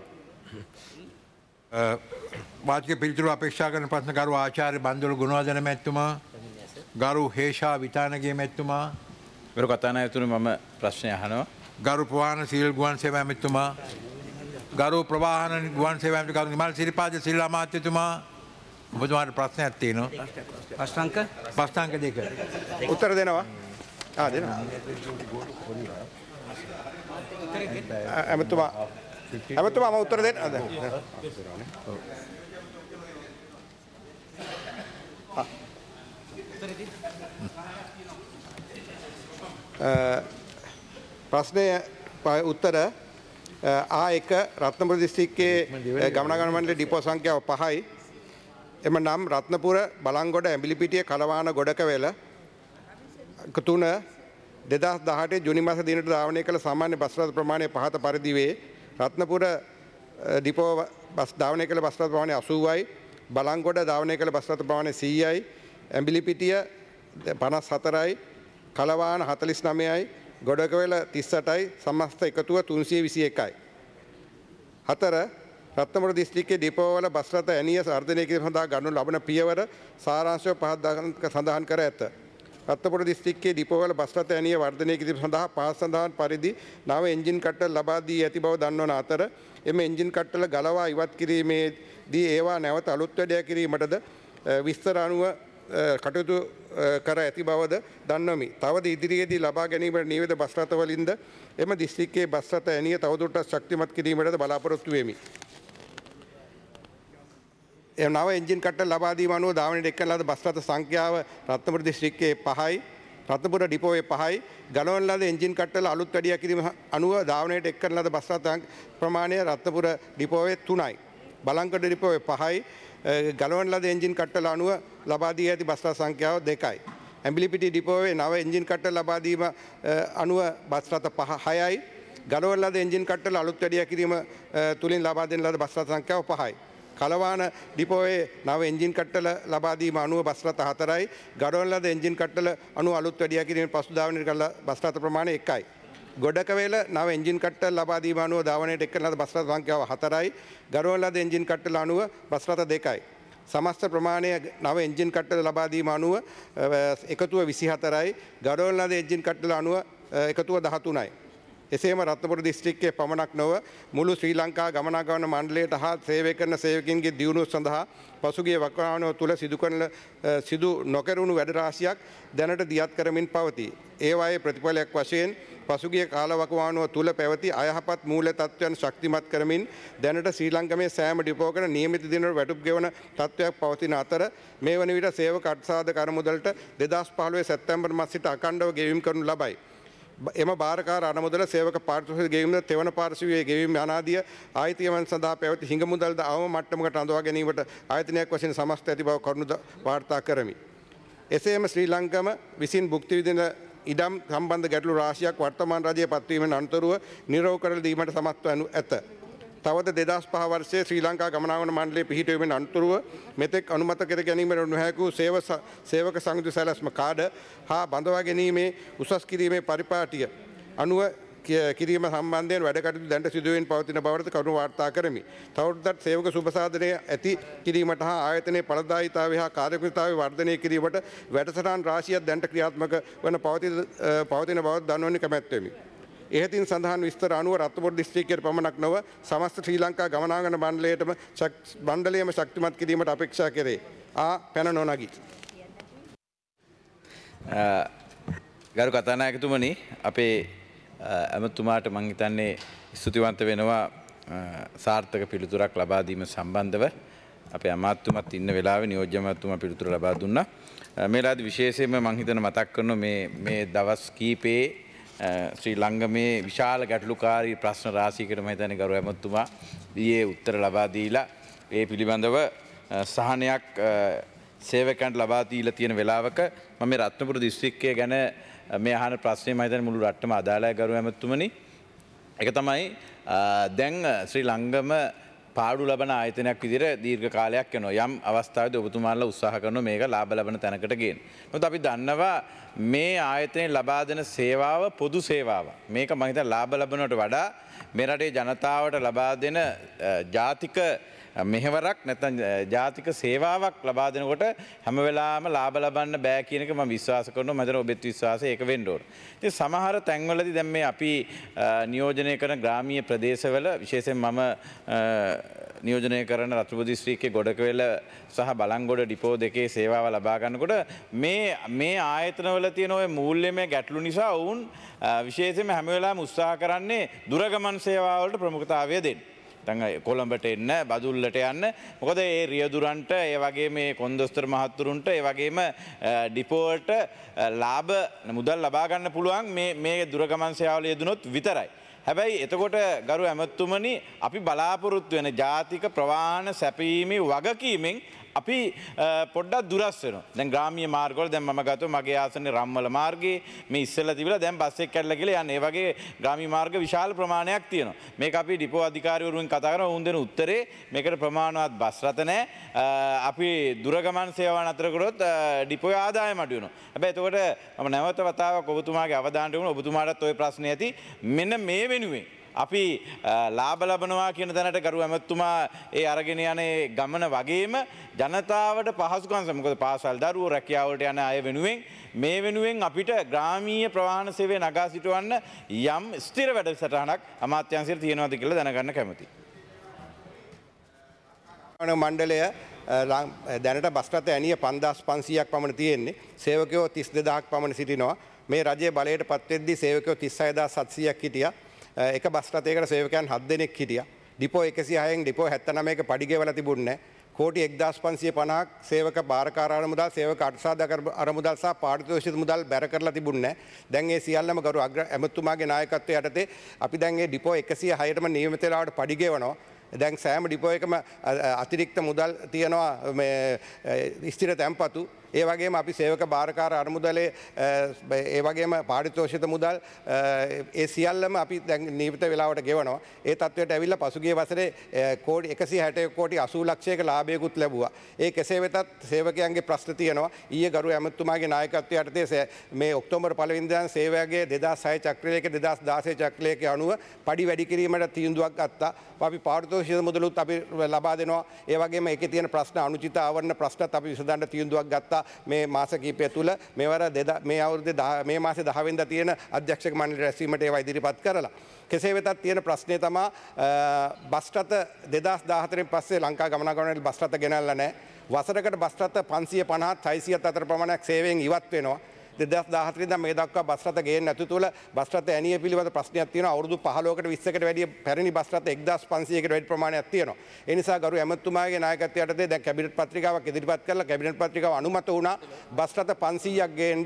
Speaker 1: වාචික පිළිතුරු අපේක්ෂා කරන ප්‍රශ්න ගරු ආචාර්ය බන්දුල ගුණවර්ධන මැතිතුමා, ගරු හේෂා විතානගේ මැතිතුමා,
Speaker 6: ගරු කතානායකතුමනි මම ප්‍රශ්නය අහනවා.
Speaker 1: ගරු ප්‍රවාහන සීල් ගුවන් සේවා මැතිතුමා, ගරු ප්‍රවාහන ගුවන් සේවාවට ගරු නිමල් සිරිපාද සිල්ලා අමාත්‍යතුමා ඔබතුමාට ප්‍රශ්නයක් තියෙනවා.
Speaker 8: ප්‍රශ්නංක
Speaker 1: ප්‍රශ්නාංක දෙක.
Speaker 9: උත්තර දෙනවා. ආ දෙනවා. ඇමතුමා ඇමතුමා මම උත්තර දෙන්න. ප්‍රශ්නය උත්තර ආ එක රත්නපුර දිස්ත්‍රික්කයේ ගමනාගමන මණ්ඩලයේ ඩිපෝ සංඛ්‍යාව පහයි. එම නම් රත්නපුර බලංගොඩ ඇඹිලිපිටිය කලවාන ගොඩකවැල තුන දෙදහස් දහඅට ජුනි මාස දිනට ධාවනය කළ සාමාන්‍ය බස් රථ ප්‍රමාණය පහත පරිදි වේ. රත්නපුර ඩිපෝ බස් ධාවනය කළ බස් රථ ප්‍රමාණය අසූවයි. බලංගොඩ ධාවනය කළ බස් රථ ප්‍රමාණය සීයයි. ඇඹිලිපිටිය පනස් හතරයි. කලවාන හතළිස් නවයයි. ගොඩකවැල තිස් අටයි. සමස්ත එකතුව තුන්සිය විසි එකයි. හතර රත්නපුර දිස්ත්‍රික්කයේ ඩිපෝ වල බස් රථ ඇනිය වර්ධනය කිරීම සඳහා ගනු ලබන පියවර සාරාංශව පහත් සඳහන් කර ඇත. රත්නපුර දිස්ත්‍රික්කයේ ඩිපෝ වල බස් රථ ඇනිය වර්ධනය කිරීම සඳහා පහත් සඳහන් පරිදි නව එන්ජින් කට්ටල් ලබා දී ඇති බව දන්වන අතර එම එන්ජින් කට්ටල ගලවා ඉවත් කිරීමේදී ඒවා නැවත අලුත් වැඩ කිරීමටද විස්තර අනුව කටයුතු කර ඇති බවද දන්වමි. තවද ඉදිරියේදී ලබා ගැනීමට නියමිත බස් රථවලින්ද එම දිස්ත්‍රික්කයේ බස් රථ ඇනිය තවදුරටත් ශක්තිමත් කිරීමටද බලාපොරොත්තු වෙමි. නව එන්ජින් කට්ටල් ලබා දීම අනුව ධාවනයට එක් කරන ලද බස් රථ සංඛ්‍යාව රත්නපුර දිස්ත්‍රික්කයේ පහයි. රත්නපුර ඩිපෝයේ පහයි. ගලවන ලද එන්ජින් කට්ටල අලුත් වැඩියා කිරීම අනුව ධාවනයට එක් කරන ලද බස් රථ ප්‍රමාණය රත්නපුර ඩිපෝයේ තුනයි. බලංගොඩ ඩිපෝයේ පහයි. ගලවන ලද එන්ජින් කට්ටල අනුව ලබා දී ඇති බස් රථ සංඛ්‍යාව දෙකයි. ඇඹිලිපිටිය ඩිපෝයේ නව එන්ජින් කට්ටල ලබා දීම අනුව බස් රථ පහ හයයි. ගලවන ලද එන්ජින් කට්ටල අලුත් වැඩියා කිරීම තුලින් ලබා දෙන ලද බස් රථ සංඛ්‍යාව පහයි. කලවාන ඩිපෝයේ නව එන්ජින් කට්ටල ලබා දීම අනුව බස් රථ හතරයි. ගඩොල් ලද එන්ජින් කට්ටල අනුව අලුත් වැඩියා කිරීමෙන් පසු ධාවනයට කළ බස් රථ ප්‍රමාණය එකයි. ගොඩකවේල නව එන්ජින් කට්ටල ලබා දීම අනුව ධාවනයට එක් කරන ලද බස් රථ සංඛ්‍යාව හතරයි. ගඩොල් ලද එන්ජින් කට්ටල අනුව බස් රථ දෙකයි. සමස්ත ප්‍රමාණය නව එන්ජින් කට්ටල ලබා දීම අනුව එකතුව විසි හතරයි. ගඩොල් ලද එන්ජින් කට්ටල අනුව එකතුව දහතුනයි. එසේම රත්නපුර දිස්ත්‍රික්කයේ පමණක් නොව මුළු ශ්‍රී ලංකා ගමනාගමන මණ්ඩලයට හා සේවය කරන සේවකින්ගේ දියුණුව සඳහා පසුගිය වකවානුව තුළ සිදු කරන සිදු නොකරුණු වැඩ රාශියක් දැනට දියත් කරමින් පවතී. ඒවායේ ප්‍රතිඵලයක් වශයෙන් පසුගිය කාලවකවානුව තුළ පැවති අයහපත් මූල්‍ය තත්ත්වයන් ශක්තිමත් කරමින් දැනට ශ්‍රී ලංකාවේ සෑම ඩිපෝකන නියමිත දිනවල වැටුප් ගෙවන තත්ත්වයක් පවතින අතර මේ වන විට සේවක අර්ථසාධක අරමුදලට දෙදහස් පහළොව සැප්තැම්බර් මාස සිට අඛණ්ඩව ගෙවීම් කරනු ලබයි. එම භාරකාර අරමුදල සේවක පාරිතෝෂික ගෙවීම තෙවන පාර්ශවයේ ගෙවීම අනාදිය ආයතනයන් සඳහා පැවති හිඟ මුදල්ද අවම මට්ටමකට අඳවා ගැනීමට ආයතනයක් වශයෙන් සමස්ත ඇති බව කරුණු වාර්තා කරමි. එසේම ශ්‍රී ලංකාව විසින් භුක්ති විඳින ඉඩම් සම්බන්ධ ගැටලු රාශියක් වර්තමාන රජයේ පත්වීමෙන් අනතුරුව නිරෝධ කර දීමට සමත් වනු ඇත. තවද දෙදහස් පහ වර්ෂයේ ශ්‍රී ලංකා ගමනාගමන මණ්ඩලයේ පිහිටුවීමෙන් අනතුරුව මෙතෙක් අනුමත කර ගැනීමට නොහැකි සේව සේවක සංයුක්ත සැලැස්ම කාඩ හා බඳවා ගැනීමේ උසස් කිරීමේ පරිපාටිය අනුව කිරීම සම්බන්ධයෙන් වැඩ කටයුතු දැනට සිදුවෙමින් පවතින බවට කරුණු වාර්තා කරමි. තවදුරටත් සේවක සුබසාධනය ඇති කිරීමට හා ආයතනයේ ඵලදායීතාවය හා කාර්යක්ෂමතාවය වර්ධනය කිරීමට වැඩසටහන් රාශියක් දැනට ක්‍රියාත්මක වන පවතින බව දන්වන්න කැමැත්තෙමි. එහෙතින් සඳහන් විස්තර අනුව රත්නපුර දිස්ත්‍රික්කයේ පමණක් නොව සමස්ත ශ්‍රී ලංකා ගමනාගමන මණ්ඩලයේම මණ්ඩලයේම ශක්තිමත් කිරීමට අපේක්ෂා කෙරේ. ආ පැන නොනගී.
Speaker 6: ගරු කතානායකතුමනි අපේ ඇමතුමාට මං හිතන්නේ ස්තුතිවන්ත වෙනවා සාර්ථක පිළිතුරක් ලබා දීම සම්බන්ධව. අපේ අමාත්‍යතුමත් ඉන්න වෙලාවේ නියෝජ්‍ය අමාත්‍යතුමා පිළිතුර ලබා දුන්නා. මේ වෙලාවේදී විශේෂයෙන්ම මං හිතන මතක් කරනවා මේ මේ දවස් කීපේ ශ්‍රී ලංකාවේ විශාල ගැටලුකාරී ප්‍රශ්න රාශියකට මම හිතන්නේ ගරු ඇමතුමා ඊයේ උත්තර ලබා දීලා ඒ පිළිබඳව සහනයක් සේවකයන්ට ලබා දීලා තියෙන වෙලාවක මම මේ රත්නපුර දිස්ත්‍රික්කය ගැන මේ අහන ප්‍රශ්නේ මම හිතන්නේ මුළු රටම අදාළයි ගරු ඇමතුමනි. ඒක තමයි දැන් ශ්‍රී ලංකාවම පාඩු ලබන ආයතනයක් විදිහට දීර්ඝ කාලයක් යනවා. යම් අවස්ථාවකදී ඔබතුමාලා උත්සාහ කරනවා මේක ලාභ ලබන තැනකට ගේන්න. මොකද අපි දන්නවා මේ ආයතනයේ ලබා දෙන සේවාව පොදු සේවාවක්. මේක මම හිතන්නේ ලාභ ලබනවට වඩා මේ රටේ ජනතාවට ලබා දෙන ජාතික මෙහෙවරක් නැත්නම් ජාතික සේවාවක් ලබා දෙනකොට හැම වෙලාවෙම ලාභ ලබන්න බෑ කියන එක මම විශ්වාස කරනවා. මම හිතනවා ඔබෙත් විශ්වාසය ඒක වෙන්න ඕන. ඉතින් සමහර තැන්වලදී දැන් මේ අපි නියෝජනය කරන ග්‍රාමීය ප්‍රදේශවල විශේෂයෙන් මම නියෝජනය කරන රතුපුර දිස්ත්‍රික්කයේ ගොඩකවැල සහ බලංගොඩ ඩිපෝ දෙකේ සේවාව ලබා ගන්නකොට මේ මේ ආයතනවල තියෙන ওই මූල්‍යමය ගැටලු නිසා වුන් විශේෂයෙන්ම හැම වෙලාවෙම උත්සාහ කරන්නේ දුරගමන් සේවාව වලට ප්‍රමුඛතාවය දෙන්න. දැන් කොළඹට එන්න බදුල්ලට යන්න මොකද ඒ රියදුරන්ට ඒ වගේ මේ කොන්දොස්තර මහත්තුරුන්ට ඒ වගේම ඩිපෝවලට ලාභ මුදල් ලබා ගන්න පුළුවන් මේ මේ දුරගමන් සේවාවල යෙදුනොත් විතරයි. හැබැයි එතකොට ගරු ඇමතුමනි අපි බලාපොරොත්තු වෙන ජාතික ප්‍රවාහන සැපීමේ වගකීමෙන් අපි පොඩ්ඩක් දුරස් වෙනවා. දැන් ග්‍රාමීය මාර්ගවල දැන් මම ගත්තොත් මගේ ආසනේ රම්මල මාර්ගයේ මේ ඉස්සෙල්ලා තිබිලා දැන් බස් එක කැඩලා ගිහලා යන්නේ. ඒ වගේ ග්‍රාමීය මාර්ග විශාල ප්‍රමාණයක් තියෙනවා. මේක අපි ඩිපෝ අධිකාරිවරුන් කතා කරනවා. උන් දෙන උත්තරේ මේකට ප්‍රමාණවත් බස් රථ නැහැ. අපි දුරගමන් සේවාවන් අතර කරොත් ඩිපෝයේ ආදායම අඩු වෙනවා. හැබැයි එතකොට මම නැවත වතාවක් ඔබතුමාගේ අවධානයට යොමු ඔබතුමාටත් ওই ප්‍රශ්නේ ඇති. මෙන්න මේ වෙනුවෙන් අපි ලාභ ලබනවා කියන තැනට ගරු ඇමතුමා ඒ අරගෙන යන ගමන වගේම ජනතාවට පහසුකම් මොකද පාසල් දරුවෝ රැකියාවලට යන අය වෙනුවෙන් මේ වෙනුවෙන් අපිට ග්‍රාමීය ප්‍රවාහන සේවය නගා සිටවන්න යම් ස්ථිර වැඩසටහනක් අමාත්‍යාංශයට තියෙනවද කියලා දැනගන්න කැමතියි.
Speaker 9: මණ්ඩලය දැනට බස් රථ ඇණිය පන්දාස් පන්සීයක් පමණ තියෙන්නේ. සේවකයෝ තිස් දෙදහක් පමණ සිටිනවා. මේ රජයේ බලයට පත් වෙද්දී සේවකයෝ තිස් හය හදාස් සත්සියයක් හිටියා. එක බස් රථයකට සේවකයන් හත් දෙනෙක් හිටියා. ඩිපෝ එකසිය හයෙන් ඩිපෝ හැත්තෑ නවයක පඩි ගෙවලා තිබුණේ නැහැ. කෝටි එක්දාස් පන්සිය පනහක් සේවක භාරකාර අරමුදල් සේවක අටසාධක අරමුදල් සහ පාරිතෝෂික මුදල් බැර කරලා තිබුණේ නැහැ. දැන් ඒ සියල්ලම ගරු අග්‍ර ඇමතුමාගේ නායකත්වයේ යටතේ අපි දැන් මේ ඩිපෝ එකසිය හයටම නියමිත වෙලාවට පඩි ගෙවනවා. දැන් සෑම ඩිපෝ එකම අතිරික්ත මුදල් තියනවා මේ ස්ථිර තැන්පතු. ඒ වගේම අපි සේවක භාරකාර අරමුදලේ ඒ වගේම පාරිතෝෂිත මුදල් ඒ සියල්ලම අපි දැන් නියමිත වෙලාවට ගෙවනවා. ඒ තත්වයට ඇවිල්ලා පසුගිය වසරේ කෝටි එකසිය හැටඑක කෝටි අසූ ලක්ෂයක ලාභයකුත් ලැබුවා. ඒ කෙසේ වෙතත් සේවකයන්ගේ ප්‍රශ්න තියෙනවා. ඊයේ ගරු ඇමතුමාගේ නායකත්වයේ යටතේ මේ ඔක්තෝබර් පළවෙනි දින සේවකගේ දෙදහස් හය චක්‍රලේඛ දෙදහස් දාසය චක්‍රලේඛය අනුව පඩි වැඩි කිරීමට තීන්දුවක් ගත්තා. අපි පාරිතෝෂික මුදලුත් අපි ලබා දෙනවා. ඒ වගේම ඒකේ තියෙන ප්‍රශ්න අනුචිත ආවරණ ප්‍රශ්නත් අපි විසඳන්න තීන්දුවක් ගත්තා. මේ මාස කිහිපය තුළ මේවර මේ අවුරුද්දේ මේ මාසේ දහ වෙනිදා තියෙන අධ්‍යක්ෂක මණ්ඩල රැස්වීමට ඒවා ඉදිරිපත් කරලා කෙසේ වෙතත් තියෙන ප්‍රශ්නේ තමයි බස් රථ දෙදහස් දාහතරෙන් පස්සේ ලංකා ගමනාගමන බස් රථ ගෙනල්ලා නැහැ. වසරකට බස් රථ පන්සිය පනහත් හයසියත් අතර ප්‍රමාණයක් සේවයෙන් ඉවත් වෙනවා. දෙදහස් දාහතරේ ඉඳන් මේ දක්වා බස් රථ ගේන්නේ නැතු තුල බස් රථ ඇණිය පිළිබඳ ප්‍රශ්නයක් තියෙනවා. අවුරුදු පහළොවකට විස්සකට වැඩිය පැරණි බස් රථ එක්දාස් පන්සීයකට වැඩි ප්‍රමාණයක් තියෙනවා. ඒ නිසා ගරු ඇමතුමාගේ නායකත්වයට යටතේ දැන් කැබිනට් පත්‍රිකාවක් ඉදිරිපත් කරලා කැබිනට් පත්‍රිකාව අනුමත වුණා. බස් රථ පන්සීයක් ගේන්න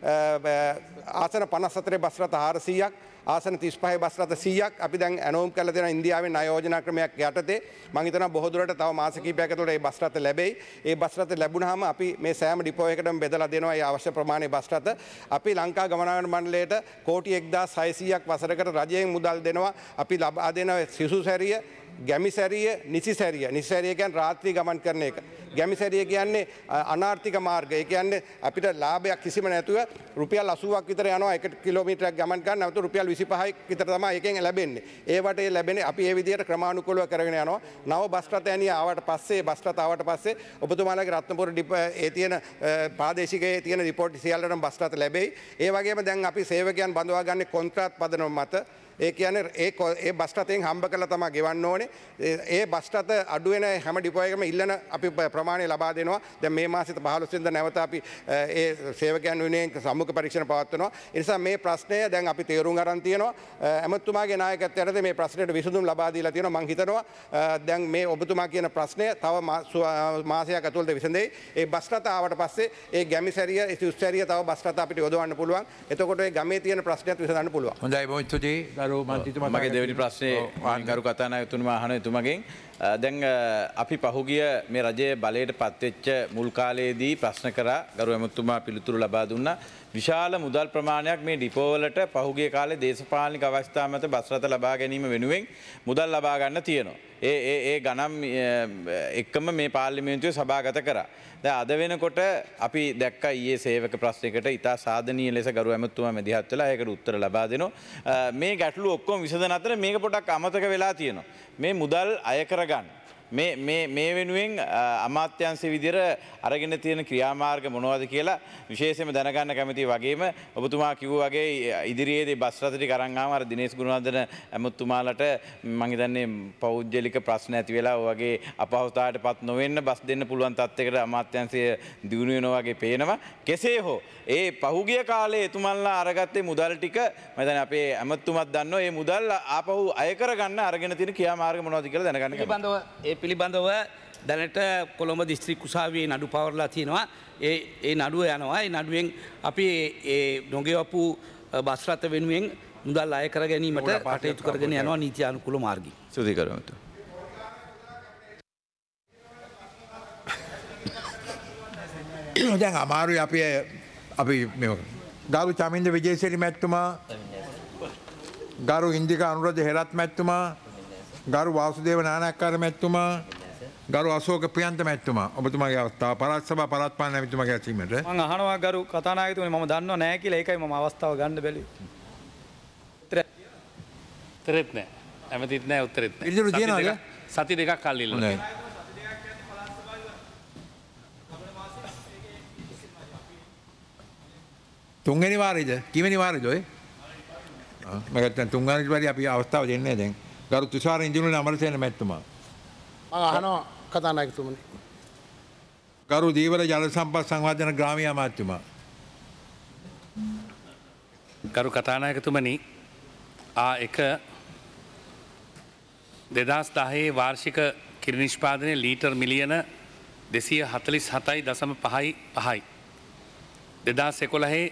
Speaker 9: ආසන පනස් හතරේ බස් රථ හාරසීයක් ආසන තිස් පහේ බස් රථ සීයක් අපි දැන් ඇනෝම් කරලා තියෙන ඉන්දියාවෙන් ආයෝජනා ක්‍රමයක් යටතේ මම හිතනවා බොහෝ දුරට තව මාස කිහිපයක් ඇතුළත මේ බස් රථ ලැබෙයි. ඒ බස් රථ ලැබුණාම අපි මේ සෑම ඩිපෝ එකකටම බෙදලා දෙනවා ඒ අවශ්‍ය ප්‍රමාණයේ බස් රථ. අපි ලංකා ගමනාගමන මණ්ඩලයට කෝටි එක්දාස් හයසීයක් වසරකට රජයෙන් මුදල් දෙනවා. අපි ලබා දෙන සිසු සැරිය ගැමි සැරිය නිසි සැරිය නිසි සැරිය කියන්නේ රාත්‍රී ගමන් කරන එක. ගැමි සැරිය කියන්නේ අනාර්ථික මාර්ගය. ඒ කියන්නේ අපිට ලාභයක් කිසිම නැතුව රුපියල් අසූවක් විතර යනවා එක කිලෝමීටරයක් ගමන් කරන්න. නැවත රුපියල් විසිපහයි විතර තමයි එකෙන් ලැබෙන්නේ. ඒවට ඒ ලැබෙන්නේ අපි ඒ විදිහට ක්‍රමානුකූලව කරගෙන යනවා. නව බස් රථ ඇණිය ආවට පස්සේ බස් රථ ආවට පස්සේ ඔබතුමාලගේ රත්නපුර ඒ තියෙන ප්‍රාදේශිකයේ තියෙන රිපෝට් සියල්ලටම බස් රථ ලැබෙයි. ඒ වගේම දැන් අපි සේවකයන් බඳවා ගන්න කොන්ත්‍රාත් පදනම මත ඒ කියන්නේ ඒ ඒ බස් රථයෙන් හම්බ කරලා තමයි ගෙවන්න ඕනේ. ඒ බස් රථ අඩු වෙන හැම ඩිපෝ එකකම ඉල්ලන අපි ප්‍රමාණය ලබා දෙනවා. දැන් මේ මාසෙත් පහළොස් වෙනිදා නැවත අපි ඒ සේවකයන් වෙනුවෙන් සම්මුඛ පරීක්ෂණ පවත්වනවා. ඒ නිසා මේ ප්‍රශ්නය දැන් අපි තේරුම් අරන් තියෙනවා. ඇමතුමාගේ නායකත්වයට යටතේ මේ ප්‍රශ්නෙට විසඳුම් ලබා දීලා තියෙනවා. මම හිතනවා දැන් මේ ඔබතුමා කියන ප්‍රශ්නය තව මාසයක් ඇතුළත විසඳෙයි. ඒ බස් රථ ආවට පස්සේ ඒ ගැමි සැරිය ඒ සිව් සැරිය තව බස් රථ අපිට යොදවන්න පුළුවන්. එතකොට ඒ ගමේ තියෙන ප්‍රශ්නයත් විසඳන්න පුළුවන්.
Speaker 1: හොඳයි බොහොම ස්තුතියි.
Speaker 6: මගේ දෙවැනි ප්‍රශ්නේ ගරු කතානායකතුමා අහන එතුමගෙන් දැන් අපි පහුගිය මේ රජයේ බලයට පත්වෙච්ච මුල් කාලයේදී ප්‍රශ්න කරා ගරු ඇමතුමා පිළිතුරු ලබා දුන්නා විශාල මුදල් ප්‍රමාණයක් මේ ඩිපෝවලට පහුගිය කාලේ දේශපාලනික අවස්ථා මත බස් රථ ලබා ගැනීම වෙනුවෙන් මුදල් ලබා ගන්න තියෙනවා. ඒ ඒ ඒ ගණන් එක්කම මේ පාර්ලිමේන්තුවේ සභාගත කරා. දැන් අද වෙනකොට අපි දැක්කා ඊයේ සේවක ප්‍රශ්නයකට ඉතා සාධනීය ලෙස ගරු ඇමතුමා මැදිහත් වෙලා ඒකට උත්තර ලබා දෙනවා. මේ ගැටලු ඔක්කොම විසඳන අතර මේක පොඩක් අමතක වෙලා තියෙනවා. මේ මුදල් අය කරගන්න මේ මේ මේ වෙනුවෙන් අමාත්‍යංශ විදියට අරගෙන තියෙන ක්‍රියාමාර්ග මොනවද කියලා විශේෂයෙන්ම දැනගන්න කැමතියි. වගේම ඔබතුමා කිව්වා වගේ ඉදිරියේදී බස් රථ ටික අරන් ආවම අර දිනේෂ් ගුණවර්ධන ඇමතුමාලට මම හිතන්නේ පෞද්ගලික ප්‍රශ්න ඇති වෙලා ඔය වගේ අපහසුතාවයටපත් නොවෙන්න බස් දෙන්න පුළුවන් තත්යකට අමාත්‍යංශය දිනු වෙනවා වගේ පේනවා. කෙසේ හෝ ඒ පහුගිය කාලේ එතුමන්ලා අරගත්තේ මුදල් ටික මම හිතන්නේ අපේ ඇමතුමත් දන්නවා මේ මුදල් ආපහු අය කරගන්න අරගෙන තියෙන ක්‍රියාමාර්ග මොනවද කියලා දැනගන්න කැමතියි.
Speaker 8: පිළිබඳව දැනට කොළඹ දිස්ත්‍රික් උසාවියේ නඩු පවරලා තියෙනවා. ඒ ඒ නඩුව යනවා. ඒ නඩුවෙන් අපි ඒ නොගෙවපු බස් රථ වෙනුවෙන් මුදල් අය කර ගැනීමට කටයුතු කරගෙන යනවා නීත්‍යානුකූල මාර්ගයෙන්.
Speaker 6: ස්තුති කරමු.
Speaker 1: දැන් අමාරුයි අපි අපි මේ ගරු චමින්ද විජේසිරි මැතිතුමා, ගරු ඉන්දිකා අනුරාධ හේරත් මැතිතුමා, ගරු වාසුදේව නානායක්කාර මැතිතුමා, ගරු අශෝක ප්‍රියන්ත මැතිතුමා, ඔබතුමාගේ අවස්ථාව පළාත් සභා පළාත් පාලන මැතිතුමාගේ ඇසීමට
Speaker 10: මම අහනවා ගරු කතානායකතුමනි, මම දන්නව නැහැ කියලා, ඒකයි මම අවස්ථාව ගන්න බැලුවේ.
Speaker 2: උත්තරෙත් නැහැ. ඇමතිත් නැහැ, උත්තරෙත් නැහැ.
Speaker 1: ඉදිරියට තියනවාද?
Speaker 2: සති දෙකක් කල් ඉල්ලනවා.
Speaker 1: තුන්වෙනි වාරයේද? කීවෙනි වාරයේද ඔය? ආ මම ගත්තා තුන්වෙනි වාරයේ අපි අවස්ථාව දෙන්නේ දැන්. ගරු තුෂාර ඉන්දිනුනේ අමරසේන මැතිතුමා.
Speaker 11: මම අහනවා කතානායකතුමනි.
Speaker 1: ගරු දීවර ජල සම්පත් සංවර්ධන ග්‍රාමීය අමාත්‍යතුමා.
Speaker 2: ගරු කතානායකතුමනි, ආ එක දෙදහස් දහයේ වාර්ෂික කිරි නිෂ්පාදනය ලීටර් මිලියන දෙසිය හතළිස් හතයි දශම පහයි පහයි. දෙදහස් එකොළහේ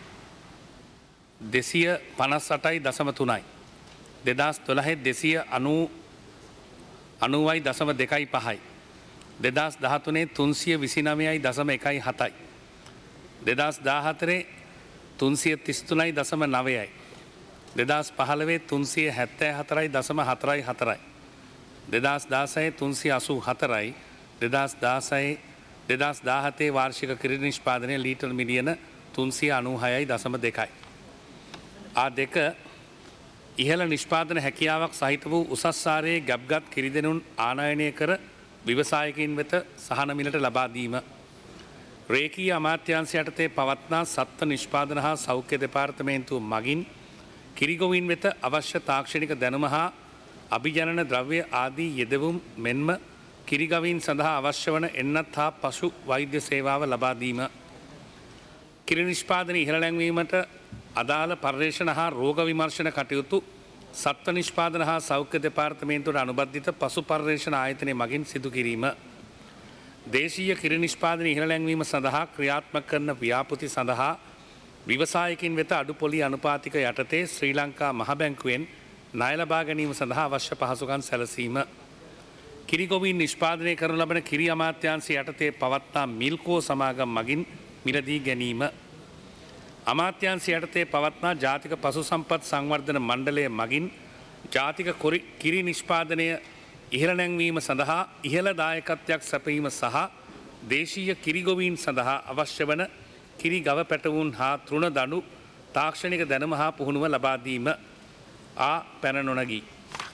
Speaker 2: දෙසිය පනස් අටයි දශම තුනයි. දෙදහස් දොළහේ දෙසිය අනූවයි දශම දෙකයි පහයි. දෙදහස් දහතුනේ තුන්සිය විසිනවයයි දශම එකයි හතයි. දෙදහස් දාහතරේ තුන්සිය තිස්තුනයි දශම නවයයි. දෙදහස් පහළවේ තුන්සිය හැත්තෑ හතරයි දශම හතරයි හතරයි. දෙදහස් දාසයේ තුන්සිය අසූ හතරයි. දෙදහස් දාසයේ දෙදහස් දාහතේ වාර්ෂික කිරි නිෂ්පාදනය ලීටර් මිලියන තුන්සිය අනූහයයි දශම දෙකයි. ආ දෙක ඉහළ නිෂ්පාදන හැකියාවක් සහිත වූ උසස්සාරයේ ගැබ්ගත් කිරිදෙනුන් ආනයනය කර ව්‍යවසායකින් වෙත සහන මිලට ලබා දීම. රේකී අමාත්‍යාංශ යටතේ පවත්නා සත්ව නිෂ්පාදන හා සෞඛ්‍ය දෙපාර්තමේන්තුව මගින් කිරිගොවින් වෙත අවශ්‍ය තාක්ෂණික දැනුම හා අභිජනන ද්‍රව්‍ය ආදී යෙදවුම් මෙන්ම කිරිගවීන් සඳහා අවශ්‍ය වන එන්නත් හා පශු වෛද්‍ය සේවාව ලබා දීම. කිරි නිෂ්පාදන ඉහළ නැංවීමට අදාළ පර්යේෂණ හා රෝග විමර්ශන කටයුතු සත්ව නිෂ්පාදන හා සෞඛ්‍ය දෙපාර්තමේන්තුවට අනුබද්ධිත පසු පර්යේෂණ ආයතනය මගින් සිදු කිරීම. දේශීය කිරි නිෂ්පාදන ඉහළ නැංවීම සඳහා ක්‍රියාත්මක කරන ව්‍යාපෘති සඳහා ව්‍යවසායකින් වෙත අඩු පොලි අනුපාතික යටතේ ශ්‍රී ලංකා මහ බැංකුවෙන් ණය ලබා ගැනීම සඳහා අවශ්‍ය පහසුකම් සැලසීම. කිරිගොවීන් නිෂ්පාදනය කරනු ලබන කිරි අමාත්‍යාංශ යටතේ පවත්නා මිල්කෝ සමාගම් මගින් මිලදී ගැනීම. අමාත්‍යාංශ යටතේ පවත්නා ජාතික පශු සම්පත් සංවර්ධන මණ්ඩලය මගින් ජාතික කිරි නිෂ්පාදනය ඉහළ නැංවීම සඳහා ඉහළ දායකත්වයක් සැපීම සහ දේශීය කිරිගොවීන් සඳහා අවශ්‍ය වන කිරි ගව පැටවුන් හා තෘණ දඩු තාක්ෂණික දැනුම හා පුහුණුව ලබා දීම. ආ පැන නොනගී.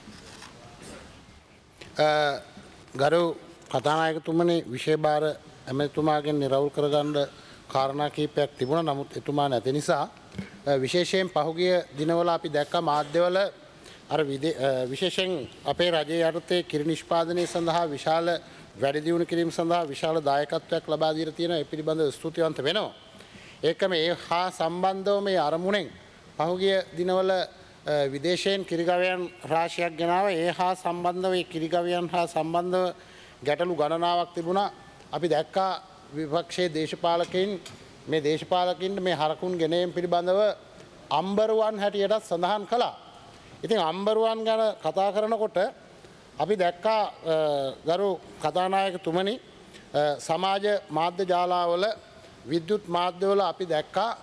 Speaker 11: ගරු කතානායකතුමනි, විශේෂ ඇමතුමාගෙන් නිරවුල් කරගන්න කාරණා කීපයක් තිබුණා. නමුත් එතුමා නැති නිසා විශේෂයෙන් පහුගිය දිනවල අපි දැක්ක මාධ්‍යවල අර විශේෂයෙන් අපේ රජයේ යටතේ කිරි නිෂ්පාදනය සඳහා විශාල වැඩි දියුණු කිරීම සඳහා විශාල දායකත්වයක් ලබා දීලා තියෙනවා. ඒ පිළිබඳව ස්තුතිවන්ත වෙනවා. ඒකම ඒ හා සම්බන්ධව මේ අරමුණෙන් පහුගිය දිනවල විදේශයෙන් කිරිගවයන් රාශියක් ගෙනාවා. ඒ හා සම්බන්ධව ඒ කිරිගවයන් හා සම්බන්ධව ගැටලු ගණනාවක් තිබුණා. අපි දැක්කා විපක්ෂයේ දේශපාලකයින් මේ දේශපාලකින්ට මේ හරකුන් ගෙනීම පිළිබඳව අම්බරුවන් හැටියටත් සඳහන් කළා. ඉතින් අම්බරුවන් ගැන කතා කරනකොට අපි දැක්කා ගරු කතානායකතුමනි, සමාජ මාධ්‍ය ජාලාවල විද්‍යුත් මාධ්‍යවල අපි දැක්කා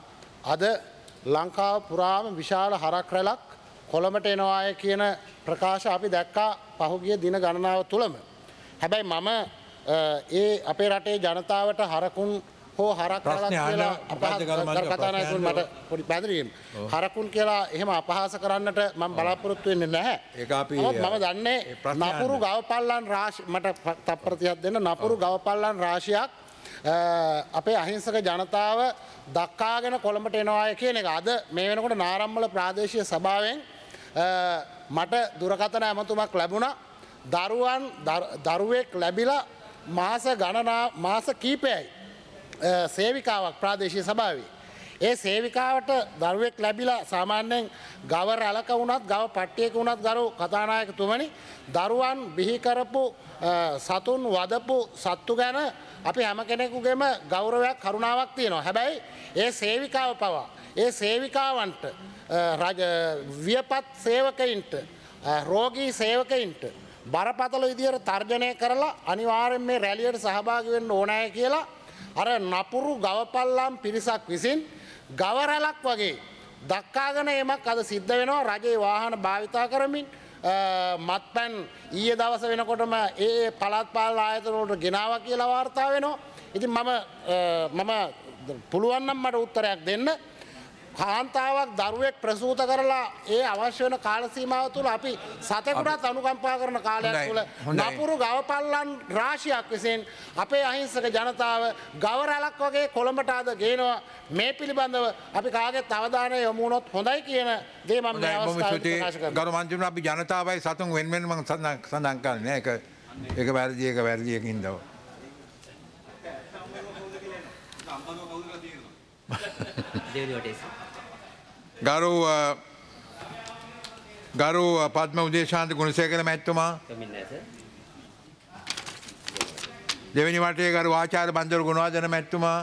Speaker 11: අද ලංකාව පුරාම විශාල හරක් රැලක් කොළඹට එනවාය කියන ප්‍රකාශ අපි දැක්කා පහුගිය දින ගණනාව තුළම. හැබැයි මම ඒ අපේ රටේ ජනතාවට හරකුන් හෝ හරක් රැලක් කියලා අපහාස කතානායකතුමනි මට පොඩි පැහැදිලිවීම. හරකුන් කියලා එහෙම අපහාස කරන්නට මම බලාපොරොත්තු වෙන්නේ නැහැ.
Speaker 1: ඒක අපි
Speaker 11: මම දන්නේ නපුරු ගවපල්ලන් රාශි මට තප්පර තිහක් දෙන්න නපුරු ගවපල්ලන් රාශියක් අපේ අහිංසක ජනතාව දක්කාගෙන කොළඹට එනවාය කියන එක. අද මේ වෙනකොට නාරම්මල ප්‍රාදේශීය සභාවෙන් මට දුරකථන ඇමතුමක් ලැබුණා. දරුවන් දරුවෙක් ලැබිලා මාස ගණනා මාස කීපයයි සේවිකාවක් ප්‍රාදේශීය සභාවේ. ඒ සේවිකාවට දරුවෙක් ලැබිලා සාමාන්‍යයෙන් ගව රැලක වුණත් ගව පට්ටියක වුණත් ගරු කතානායකතුමනි දරුවන් බිහි කරපු සතුන් වදපු සත්තු ගැන අපි හැම කෙනෙකුගේම ගෞරවයක් කරුණාවක් තියෙනවා. හැබැයි ඒ සේවිකාව පවා ඒ සේවිකාවන්ට රජ වියපත් සේවකයින්ට රෝගී සේවකයින්ට බරපතල විදියට තර්ජනය කරලා අනිවාර්යෙන් මේ රැලියට සහභාගී වෙන්න ඕනෑ කියලා අර නපුරු ගවපල්ලම් පිරිසක් විසින් ගව රැලක් වගේ දක්කාගෙන එමක් අද සිද්ධ වෙනවා රජයේ වාහන භාවිතා කරමින් මත්පැන් ඊයේ දවස වෙනකොටම ඒ පළාත් පාලන ආයතන වලට ගෙනාවා කියලා වාර්තා වෙනවා. ඉතින් මම මම පුළුවන් නම් මට උත්තරයක් දෙන්න. කාන්තාවක් දරුවෙක් ප්‍රසූත කරලා ඒ අවශ්‍ය වෙන කාල සීමාව තුළ අපි සතෙකුටත් අනුකම්පා කරන කාලයක් තුළ නපුරු ගවපල්ලන් රාශියක් විසින් අපේ අහිංසක ජනතාව ගව රැලක් වගේ කොළඹට අද ගේනවා. මේ පිළිබඳව අපි කාගෙත් අවධානය යොමු වුණොත් හොඳයි කියන දේ මම මේ අවස්ථාවේදී ප්‍රකාශ කරනවා.
Speaker 1: ගරු මන්ත්‍රීතුමා අපි ජනතාවයි සතුන් වෙන වෙන මම සඳහන් කරන්නේ ඒක ඒක වැරදි ඒක වැරදි එකකින් දව. ගරු ගරු පද්ම උදේශාන්ත ගුණසේකර මැතිතුමා දෙවෙනි වටේ ගරු ආචාර්ය බන්දර ගුණවර්ධන මැතිතුමා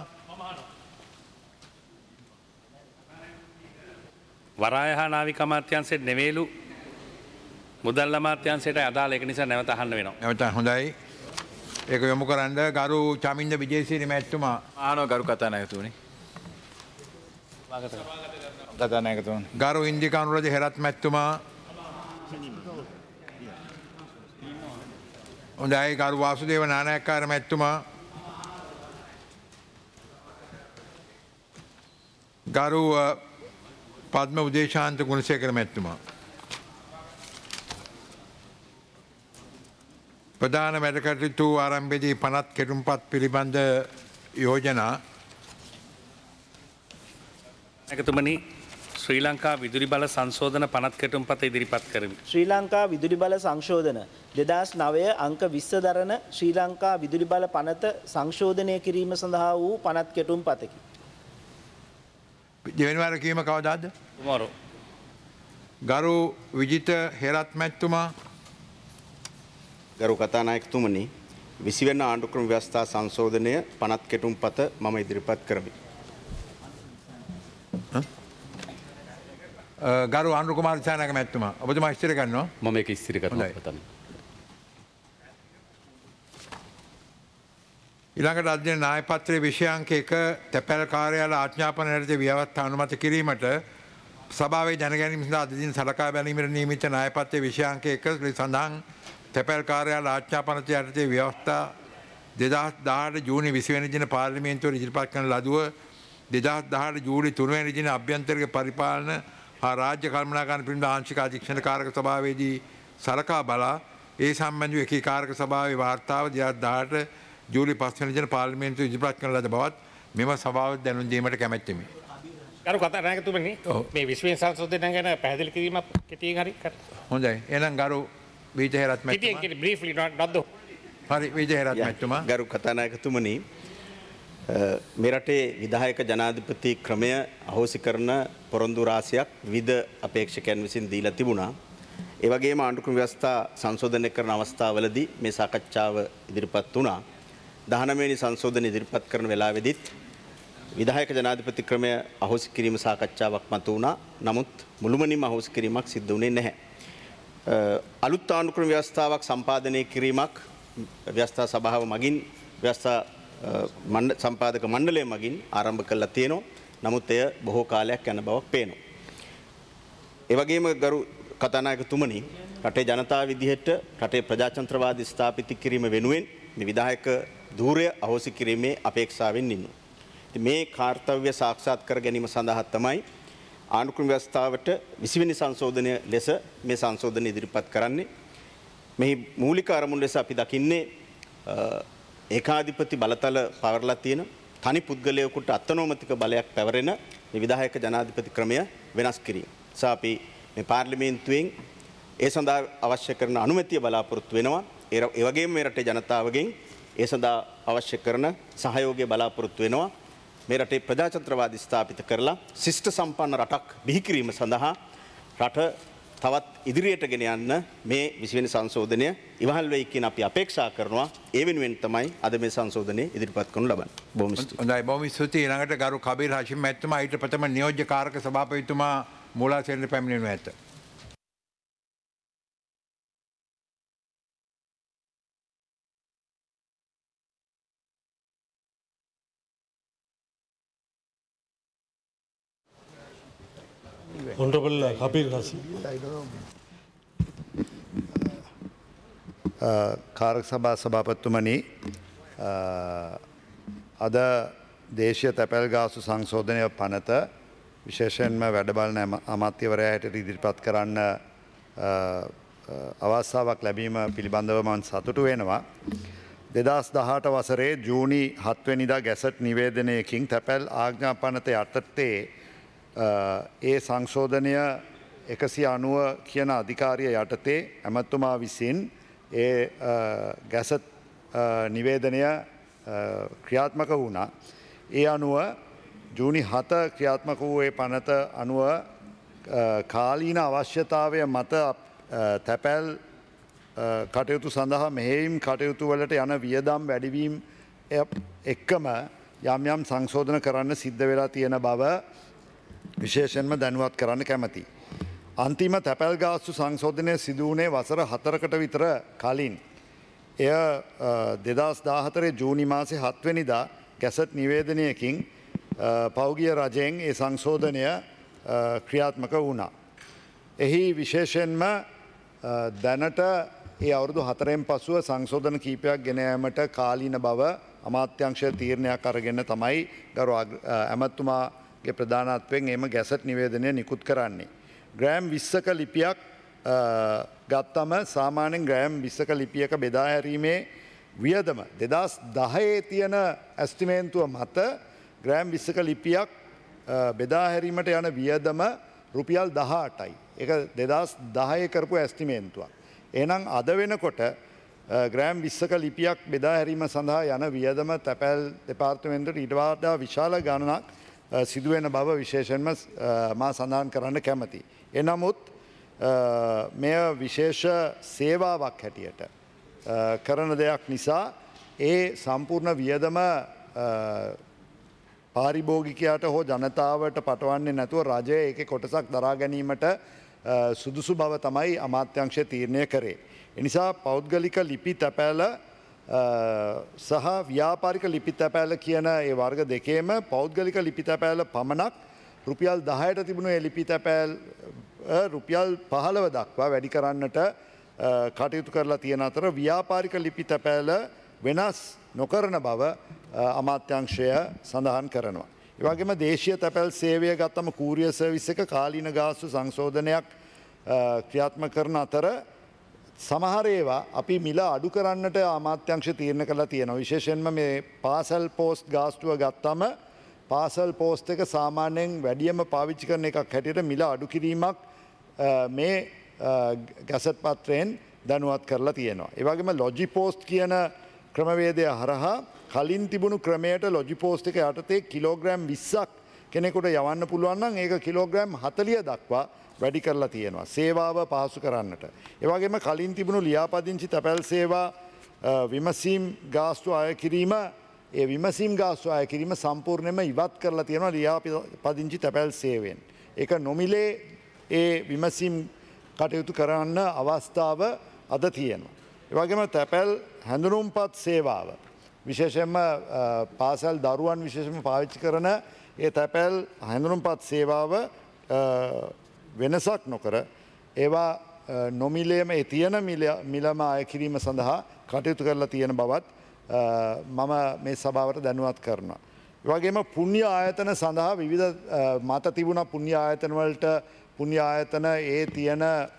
Speaker 2: වරාය හා නාවික අමාත්‍යාංශයට නෙවෙලු මුදල් අමාත්‍යාංශයට අදාළ ඒක නිසා නැවත අහන්න වෙනවා.
Speaker 1: නැවත හොඳයි. ඒක යොමු කරන්න ගරු චමින්ද විජේසිරි මැතිතුමා.
Speaker 6: ආනෝ ගරු කතානායකතුමනි. කතානායකතුමනි.
Speaker 1: ගරු ඉන්දික අනුරාධ හෙරත් මැතිතුමා. හොඳයි ගරු වාසුදේව නානායක්කාර මැතිතුමා. ගරු පද්ම උදේශාන්ත ගුණසේකර මැතිතුමා. ප්‍රධාන වැඩකටයුතු ආරම්භයේදී පනත් කෙටුම්පත් පිළිබඳ යෝජනා
Speaker 2: එකතුමනි ශ්‍රී ලංකා විදුලි බල සංශෝධන පනත් කෙටුම්පත ඉදිරිපත් කරමි.
Speaker 12: ශ්‍රී ලංකා විදුලි බල සංශෝධන දෙදහස් නවය අංක විස්ස දරන ශ්‍රී ලංකා විදුලි බල පනත සංශෝධනය කිරීම සඳහා වූ පනත් කෙටුම්පතකි.
Speaker 1: දෙවැනි වාර කීම කවදාද?
Speaker 2: tomorrow.
Speaker 1: ගරු විජිත හෙරත් මැතිතුමා.
Speaker 7: ගරු කතානායකතුමනි විසිවන ආණ්ඩුක්‍රම ව්‍යවස්ථා සංශෝධනය පනත් කෙටුම්පත මම ඉදිරිපත් කරමි.
Speaker 1: ගරු ආණ්ඩු කුමාර දිසානායක මැතිතුමා ඔබතුමා ඉස්තිර කරනවා.
Speaker 7: මම ඒක ඉස්තිර කරනවා.
Speaker 1: ඊළඟට අධ්‍යයන නාය පත්‍රයේ විෂයාංක එක තැපැල් කාර්යාල ආඥාපන යටතේ ව්‍යවස්ථා අනුමත කිරීමට සභාවේ දැනගැනීම සඳහා අද දින සලකා බැලීමට නියමිත නාය පත්‍රයේ විෂයාංක එක සඳහන් තැපැල් කාර්යාල ආඥාපන යටතේ ව්‍යවස්ථා දෙදහස් දහඅට ජූනි විසි වෙනි දින පාර්ලිමේන්තුවේ ඉදිරිපත් කරන ලදුව දෙදහස් දහඅට ජූලි තුන වෙනි දින අභ්‍යන්තරික පරිපාලන හා රාජ්‍ය කළමනාකරණ පිළිබඳ ආංශික අධීක්ෂණ කාරක සභාවේදී සලකා බලා ඒ සම්බන්ධව එකී කාරක සභාවේ වාර්තාව දෙදහස් දහඅට ජූලි පස් වෙනි දින පාර්ලිමේන්තුවේ ඉදිරිපත් කරන ලද බවත් මෙම සභාවට දැනුම් දීමට කැමැත්තෙමි.
Speaker 13: ගරු කතානායකතුමනි මේ විශ්වවිද්‍යාල සංශෝධනය ගැන පැහැදිලි කිරීමක් කෙටියෙන් හරි කර.
Speaker 1: හොඳයි. එහෙනම් ගරු විජය හෙරත් මැතිතුමා.
Speaker 13: කෙටියෙන් කෙටි briefly not not the
Speaker 1: හරි විජය හෙරත් මැතිතුමා.
Speaker 7: ගරු කතානායකතුමනි මේ රටේ විධායක ජනාධිපති ක්‍රමය අහෝසි කරන පොරොන්දු රාශියක් විවිධ අපේක්ෂකයන් විසින් දීලා තිබුණා. ඒ වගේම ආණ්ඩුක්‍රම ව්‍යවස්ථා සංශෝධනය කරන අවස්ථාවලදී මේ සාකච්ඡාව ඉදිරිපත් වුණා. දහනවය වෙනි සංශෝධන ඉදිරිපත් කරන වෙලාවෙදිත් විධායක ජනාධිපති ක්‍රමය අහෝසි කිරීම සාකච්ඡාවක් මතු වුණා. නමුත් මුළුමනින්ම අහෝසි කිරීමක් සිද්ධ වුණේ නැහැ. අලුත් ආණ්ඩුක්‍රම ව්‍යවස්ථාවක් සම්පාදනය කිරීමක් ව්‍යවස්ථා සභාව මගින් ව්‍යවස්ථා සම්පාදක මණ්ඩලය මගින් ආරම්භ කළා තියෙනවා.
Speaker 14: නමුත් එය බොහෝ කාලයක් යන බවක් පේනවා. ඒ වගේම ගරු කතානායකතුමනි රටේ ජනතාව විදිහට රටේ ප්‍රජාතන්ත්‍රවාදී ස්ථාපිත කිරීම වෙනුවෙන් මේ විධායක ධූරය අහෝසි කිරීමේ අපේක්ෂාවෙන් ඉන්නවා. ඉතින් මේ කාර්යය සාක්ෂාත් කර ගැනීම සඳහා තමයි ආණ්ඩුක්‍රම ව්‍යවස්ථාවට විසි වෙනි සංශෝධනය ලෙස මේ සංශෝධනය ඉදිරිපත් කරන්නේ. මෙහි මූලික අරමුණු ලෙස අපි දකින්නේ ඒකාධිපති බලතල පවරලා තියෙන තනි පුද්ගලයෙකුට අත්නෝමතික බලයක් පැවරෙන මේ විධායක ජනාධිපති ක්‍රමය වෙනස් කිරීම. නිසා අපි මේ පාර්ලිමේන්තුවෙන් ඒ සඳහා අවශ්‍ය කරන අනුමැතිය බලාපොරොත්තු වෙනවා. ඒ වගේම මේ රටේ ජනතාවගෙන් ඒ සඳහා අවශ්‍ය කරන සහයෝගය බලාපොරොත්තු වෙනවා. මේ රටේ ප්‍රජාතන්ත්‍රවාදී ස්ථාපිත කරලා ශිෂ්ට සම්පන්න රටක් බිහි කිරීම සඳහා රට තවත් ඉදිරියට ගෙන යන්න මේ විසි වෙනි සංශෝධනය ඉවහල් වෙයි කියන අපි අපේක්ෂා කරනවා. ඒ වෙනුවෙන් තමයි අද මේ සංශෝධනය ඉදිරිපත් කරනු ලබන්නේ. බොහොම ස්තුතියි.
Speaker 1: හොඳයි බොහොම ස්තුතියි. ඊළඟට ගරු කබීර් හෂිම් මැතිතුමා ඊට ප්‍රථම නියෝජ්‍ය කාරක සභාපතිතුමා මූලාසේනට පැමිණෙනු ඇත.
Speaker 15: Honorable Kabir Hashim.
Speaker 16: කාරක සභා සභාපතිතුමනි අද දේශීය තැපැල් ගාස්තු සංශෝධනය පනත විශේෂයෙන්ම වැඩබලන අමාත්‍යවරයා හැටියට ඉදිරිපත් කරන්න අවස්ථාවක් ලැබීම පිළිබඳව මම සතුටු වෙනවා. දෙදහස් දහඅට වසරේ ජූනි හත්වෙනිදා ගැසට් නිවේදනයකින් තැපැල් ආඥා පනත යටතේ ඒ සංශෝධනය එකසිය අනුව කියන අධිකාරිය යටතේ ඇමතුමා විසින් ඒ ගැසට් නිවේදනය ක්‍රියාත්මක වුණා. ඒ අනුව ජූනි හත ක්‍රියාත්මක වූ ඒ පනත අනුව කාලීන අවශ්‍යතාවය මත තැපැල් කටයුතු සඳහා මෙහෙයුම් කටයුතු වලට යන වියදම් වැඩිවීම එක්කම යම් යම් සංශෝධන කරන්න සිද්ධ වෙලා තියෙන බව විශේෂයෙන්ම දැනුවත් කරන්න කැමති. අන්තිම තැපැල් ගාස්තු සංශෝධනය සිදුවනේ වසර හතරකට විතර කලින්. එය දෙදස් දාහතරේ ජූනි මාසේ හත්වනිදා ගැසට් නිවේදනයකින් පෞගිය රජයෙන් ඒ සංශෝධනය ක්‍රියාත්මක වුණා. එහි විශේෂයෙන්ම දැනට ඒ අවුරුදු හතරෙන් පසුව සංශෝධන කීපයක් ගෙනෑමට කාලීන බව අමාත්‍යංශය තීරණයක් අරගෙන තමයි ගරු ඇමත්තුමාගේ ප්‍රධානත්වයෙන් එම ගැසට් නිවේදනය නිකුත් කරන්නේ. ග්‍රෑම් විස්සක ලිපියක් ගත්තම සාමාන්‍යෙන් ග්‍රෑම් විස්සක ලිපියක බෙදා හැරීමේ වියදම දෙදස් දහයේ තියෙන ඇස්තිමේන්තුව මත ග්‍රෑම් විස්සක ලිපියක් බෙදාහැරීමට යන වියදම රුපියල් දහඅටයි. එක දෙදස් දහය කරපු ඇස්තිමේන්තුවක්. එනම් අද වෙනකොට ග්‍රෑම් විස්සක ලිපියක් බෙදාහැරීම සඳහා යන වියදම තැපැල් දෙපාර්තමේන්තුවට ඊට වඩා විශාල ගණනක් සිදුවෙන බව විශේෂයෙන්ම මා සඳහන් කරන්න කැමති. එනමුත් මෙය විශේෂ සේවාවක් හැටියට කරන දෙයක් නිසා ඒ සම්පූර්ණ වියදම පාරිභෝගිකයාට හෝ ජනතාවට පටවන්නේ නැතුව රජය ඒක කොටසක් දරා ගැනීමට සුදුසු බව තමයි අමාත්‍යංශය තීරණය කරේ. එනිසා පෞද්ගලික ලිපි තැපෑල සහ ව්‍යාපාරික ලිපි තැපෑල කියන ඒ වර්ග දෙකේම පෞද්ගලික ලිපි තැපෑල පමණක් රුපියල් දහයට තිබුණු ඒ ලිපි තැපෑල් රුපියල් පහළව දක්වා වැඩි කරන්නට කටයුතු කරලා තියෙන අතර ව්‍යාපාරික ලිපි තැපෑල වෙනස් නොකරන බව අමාත්‍යංශය සඳහන් කරනවා. ඒවගේම දේශීය තැපැල් සේවය ගත්තම කූරිය සර්විස් එක කාලීන ගාස්තු සංශෝධනයක් ක්‍රියාත්මක කරන අතර සමහර ඒවා අපි මිල අඩු කරන්නට අමාත්‍යංශ තීරණ කරලා තියෙනවා. විශේෂයෙන්ම මේ පාසල් පෝස්ට් ගාස්තුව ගත්තම පාසල් පෝස්ට් එක සාමාන්‍යයෙන් වැඩියම පාවිච්චි කරන එකක් හැටියට මිල අඩු කිරීමක් මේ ගැසට් පත්‍රයෙන් දැනුවත් කරලා තියෙනවා. ඒ වගේම ලොජි පෝස්ට් කියන ක්‍රමවේදය හරහා කලින් තිබුණු ක්‍රමයට ලොජි පෝස්ට් එක යටතේ කිලෝග්‍රෑම් විස්සක් කෙනෙකුට යවන්න පුළුවන් නම් ඒක කිලෝග්‍රෑම් හතලිය දක්වා වැඩි කරලා තියෙනවා. සේවාව පහසු කරන්නට. ඒ වගේම කලින් තිබුණු ලියාපදිංචි තැපැල් සේවා විමසීම් ගාස්තු අය කිරීම ඒ විමසීම් ගාස්තු අය කිරීම සම්පූර්ණයෙන්ම ඉවත් කරලා තියෙනවා ලියාපදිංචි තැපැල් සේවයෙන්. ඒක නොමිලේ ඒ විමසීම් කටයුතු කරන්න අවස්ථාව අද තියෙනවා. ඒ වගේම තැපැල් හැඳුනුම්පත් සේවාව විශේෂයෙන්ම පාසල් දරුවන් විශේෂම පාවිච්චි කරන ඒ තැපැල් හැඳුනුම්පත් සේවාව වෙනසක් නොකර ඒවා නොමිලේම ඒ තියෙන මිලම අය කිරීම සඳහා කටයුතු කරලා තියෙන බවත් මම මේ සභාවට දැනුවත් කරනවා. වගේම පුුණ්්‍ය ආයතන සඳහා විවිධ මත තිබුණ පුුණ්්‍ය ආයතනවලට පුුණ්්‍ය ආයතන ඒ තියෙන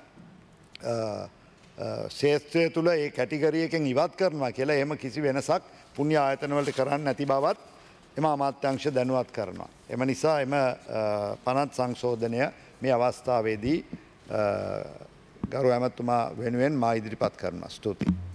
Speaker 16: ශේත්‍රය තුළ ඒ කැටිගරියකෙන් ඉවත් කරනවා කියලා එම කිසි වෙනසක් පුුණ්්‍ය ආයතනවලට කරන්න නැති බවත් එම අමාත්‍යංශ දැනුවත් කරනවා. එම නිසා එම පනත් සංශෝධනය මේ අවස්ථාවේදී ගරු ඇමත්තුමා වෙනුවෙන් මා ඉදිරිපත් කරන ස්තුතියි.